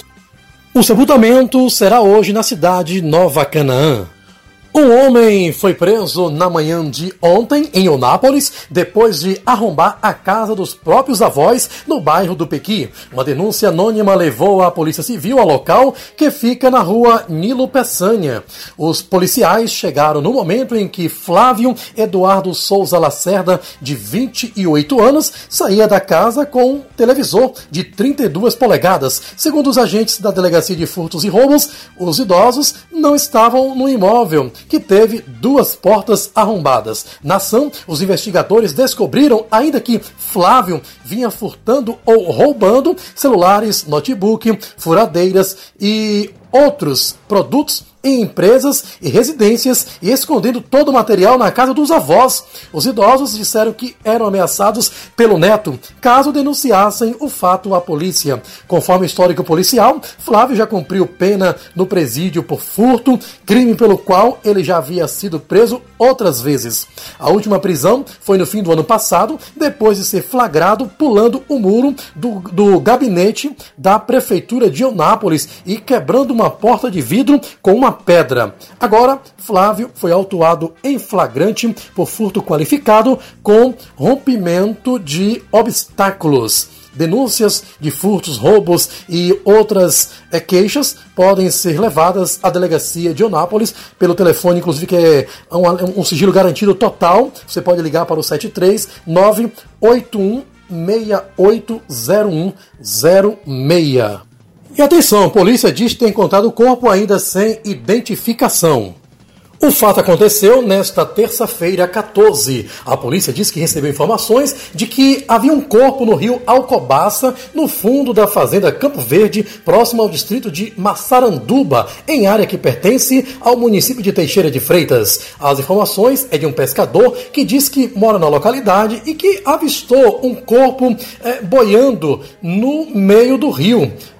O sepultamento será hoje na cidade de Nova Canaã. Um homem foi preso na manhã de ontem em Eunápolis depois de arrombar a casa dos próprios avós no bairro do Pequi. Uma denúncia anônima levou a Polícia Civil ao local, que fica na rua Nilo Peçanha. Os policiais chegaram no momento em que Flávio Eduardo Souza Lacerda, de vinte e oito anos, saía da casa com um televisor de trinta e duas polegadas. Segundo os agentes da Delegacia de Furtos e Roubos, os idosos não estavam no imóvel, que teve duas portas arrombadas. Na ação, os investigadores descobriram ainda que Flávio vinha furtando ou roubando celulares, notebook, furadeiras e outros produtos em empresas e residências e escondendo todo o material na casa dos avós. Os idosos disseram que eram ameaçados pelo neto caso denunciassem o fato à polícia. Conforme o histórico policial, Flávio já cumpriu pena no presídio por furto, crime pelo qual ele já havia sido preso outras vezes. A última prisão foi no fim do ano passado, depois de ser flagrado pulando o muro do, do gabinete da prefeitura de Eunápolis e quebrando uma porta de vidro com uma pedra. Agora, Flávio foi autuado em flagrante por furto qualificado com rompimento de obstáculos. Denúncias de furtos, roubos e outras é, queixas podem ser levadas à delegacia de Eunápolis pelo telefone, inclusive que é um, um sigilo garantido total. Você pode ligar para o sete três nove oito um seis oito zero um zero seis. E atenção, a polícia diz ter encontrado o corpo ainda sem identificação. O fato aconteceu nesta terça-feira, quatorze. A polícia diz que recebeu informações de que havia um corpo no rio Alcobaça, no fundo da fazenda Campo Verde, próximo ao distrito de Massaranduba, em área que pertence ao município de Teixeira de Freitas. As informações é de um pescador que diz que mora na localidade e que avistou um corpo é, boiando no meio do rio.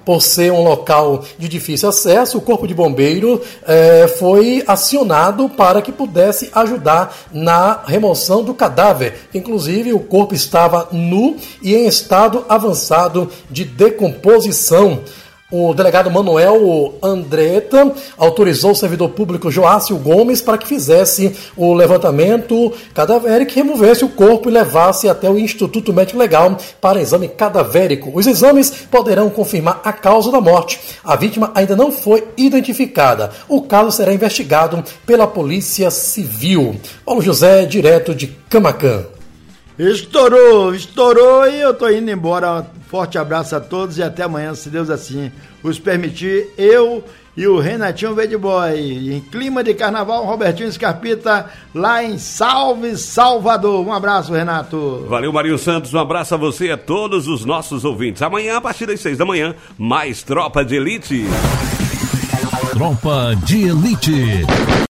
por ser um local de difícil acesso, o Corpo de Bombeiro eh, foi acionado para que pudesse ajudar na remoção do cadáver. Inclusive, o corpo estava nu e em estado avançado de decomposição. O delegado Manuel Andretta autorizou o servidor público Joácio Gomes para que fizesse o levantamento cadavérico, removesse o corpo e levasse até o Instituto Médico Legal para exame cadavérico. Os exames poderão confirmar a causa da morte. A vítima ainda não foi identificada. O caso será investigado pela Polícia Civil. Paulo José, direto de Camaquã. Estourou, estourou e eu tô indo embora. Forte abraço a todos e até amanhã, se Deus assim os permitir. Eu e o Renatinho Bad Boy, em clima de carnaval, Robertinho Scarpita, lá em Salve, Salvador. Um abraço, Renato. Valeu, Marinho Santos. Um abraço a você e a todos os nossos ouvintes. Amanhã, a partir das seis da manhã, mais Tropa de Elite. Tropa de Elite.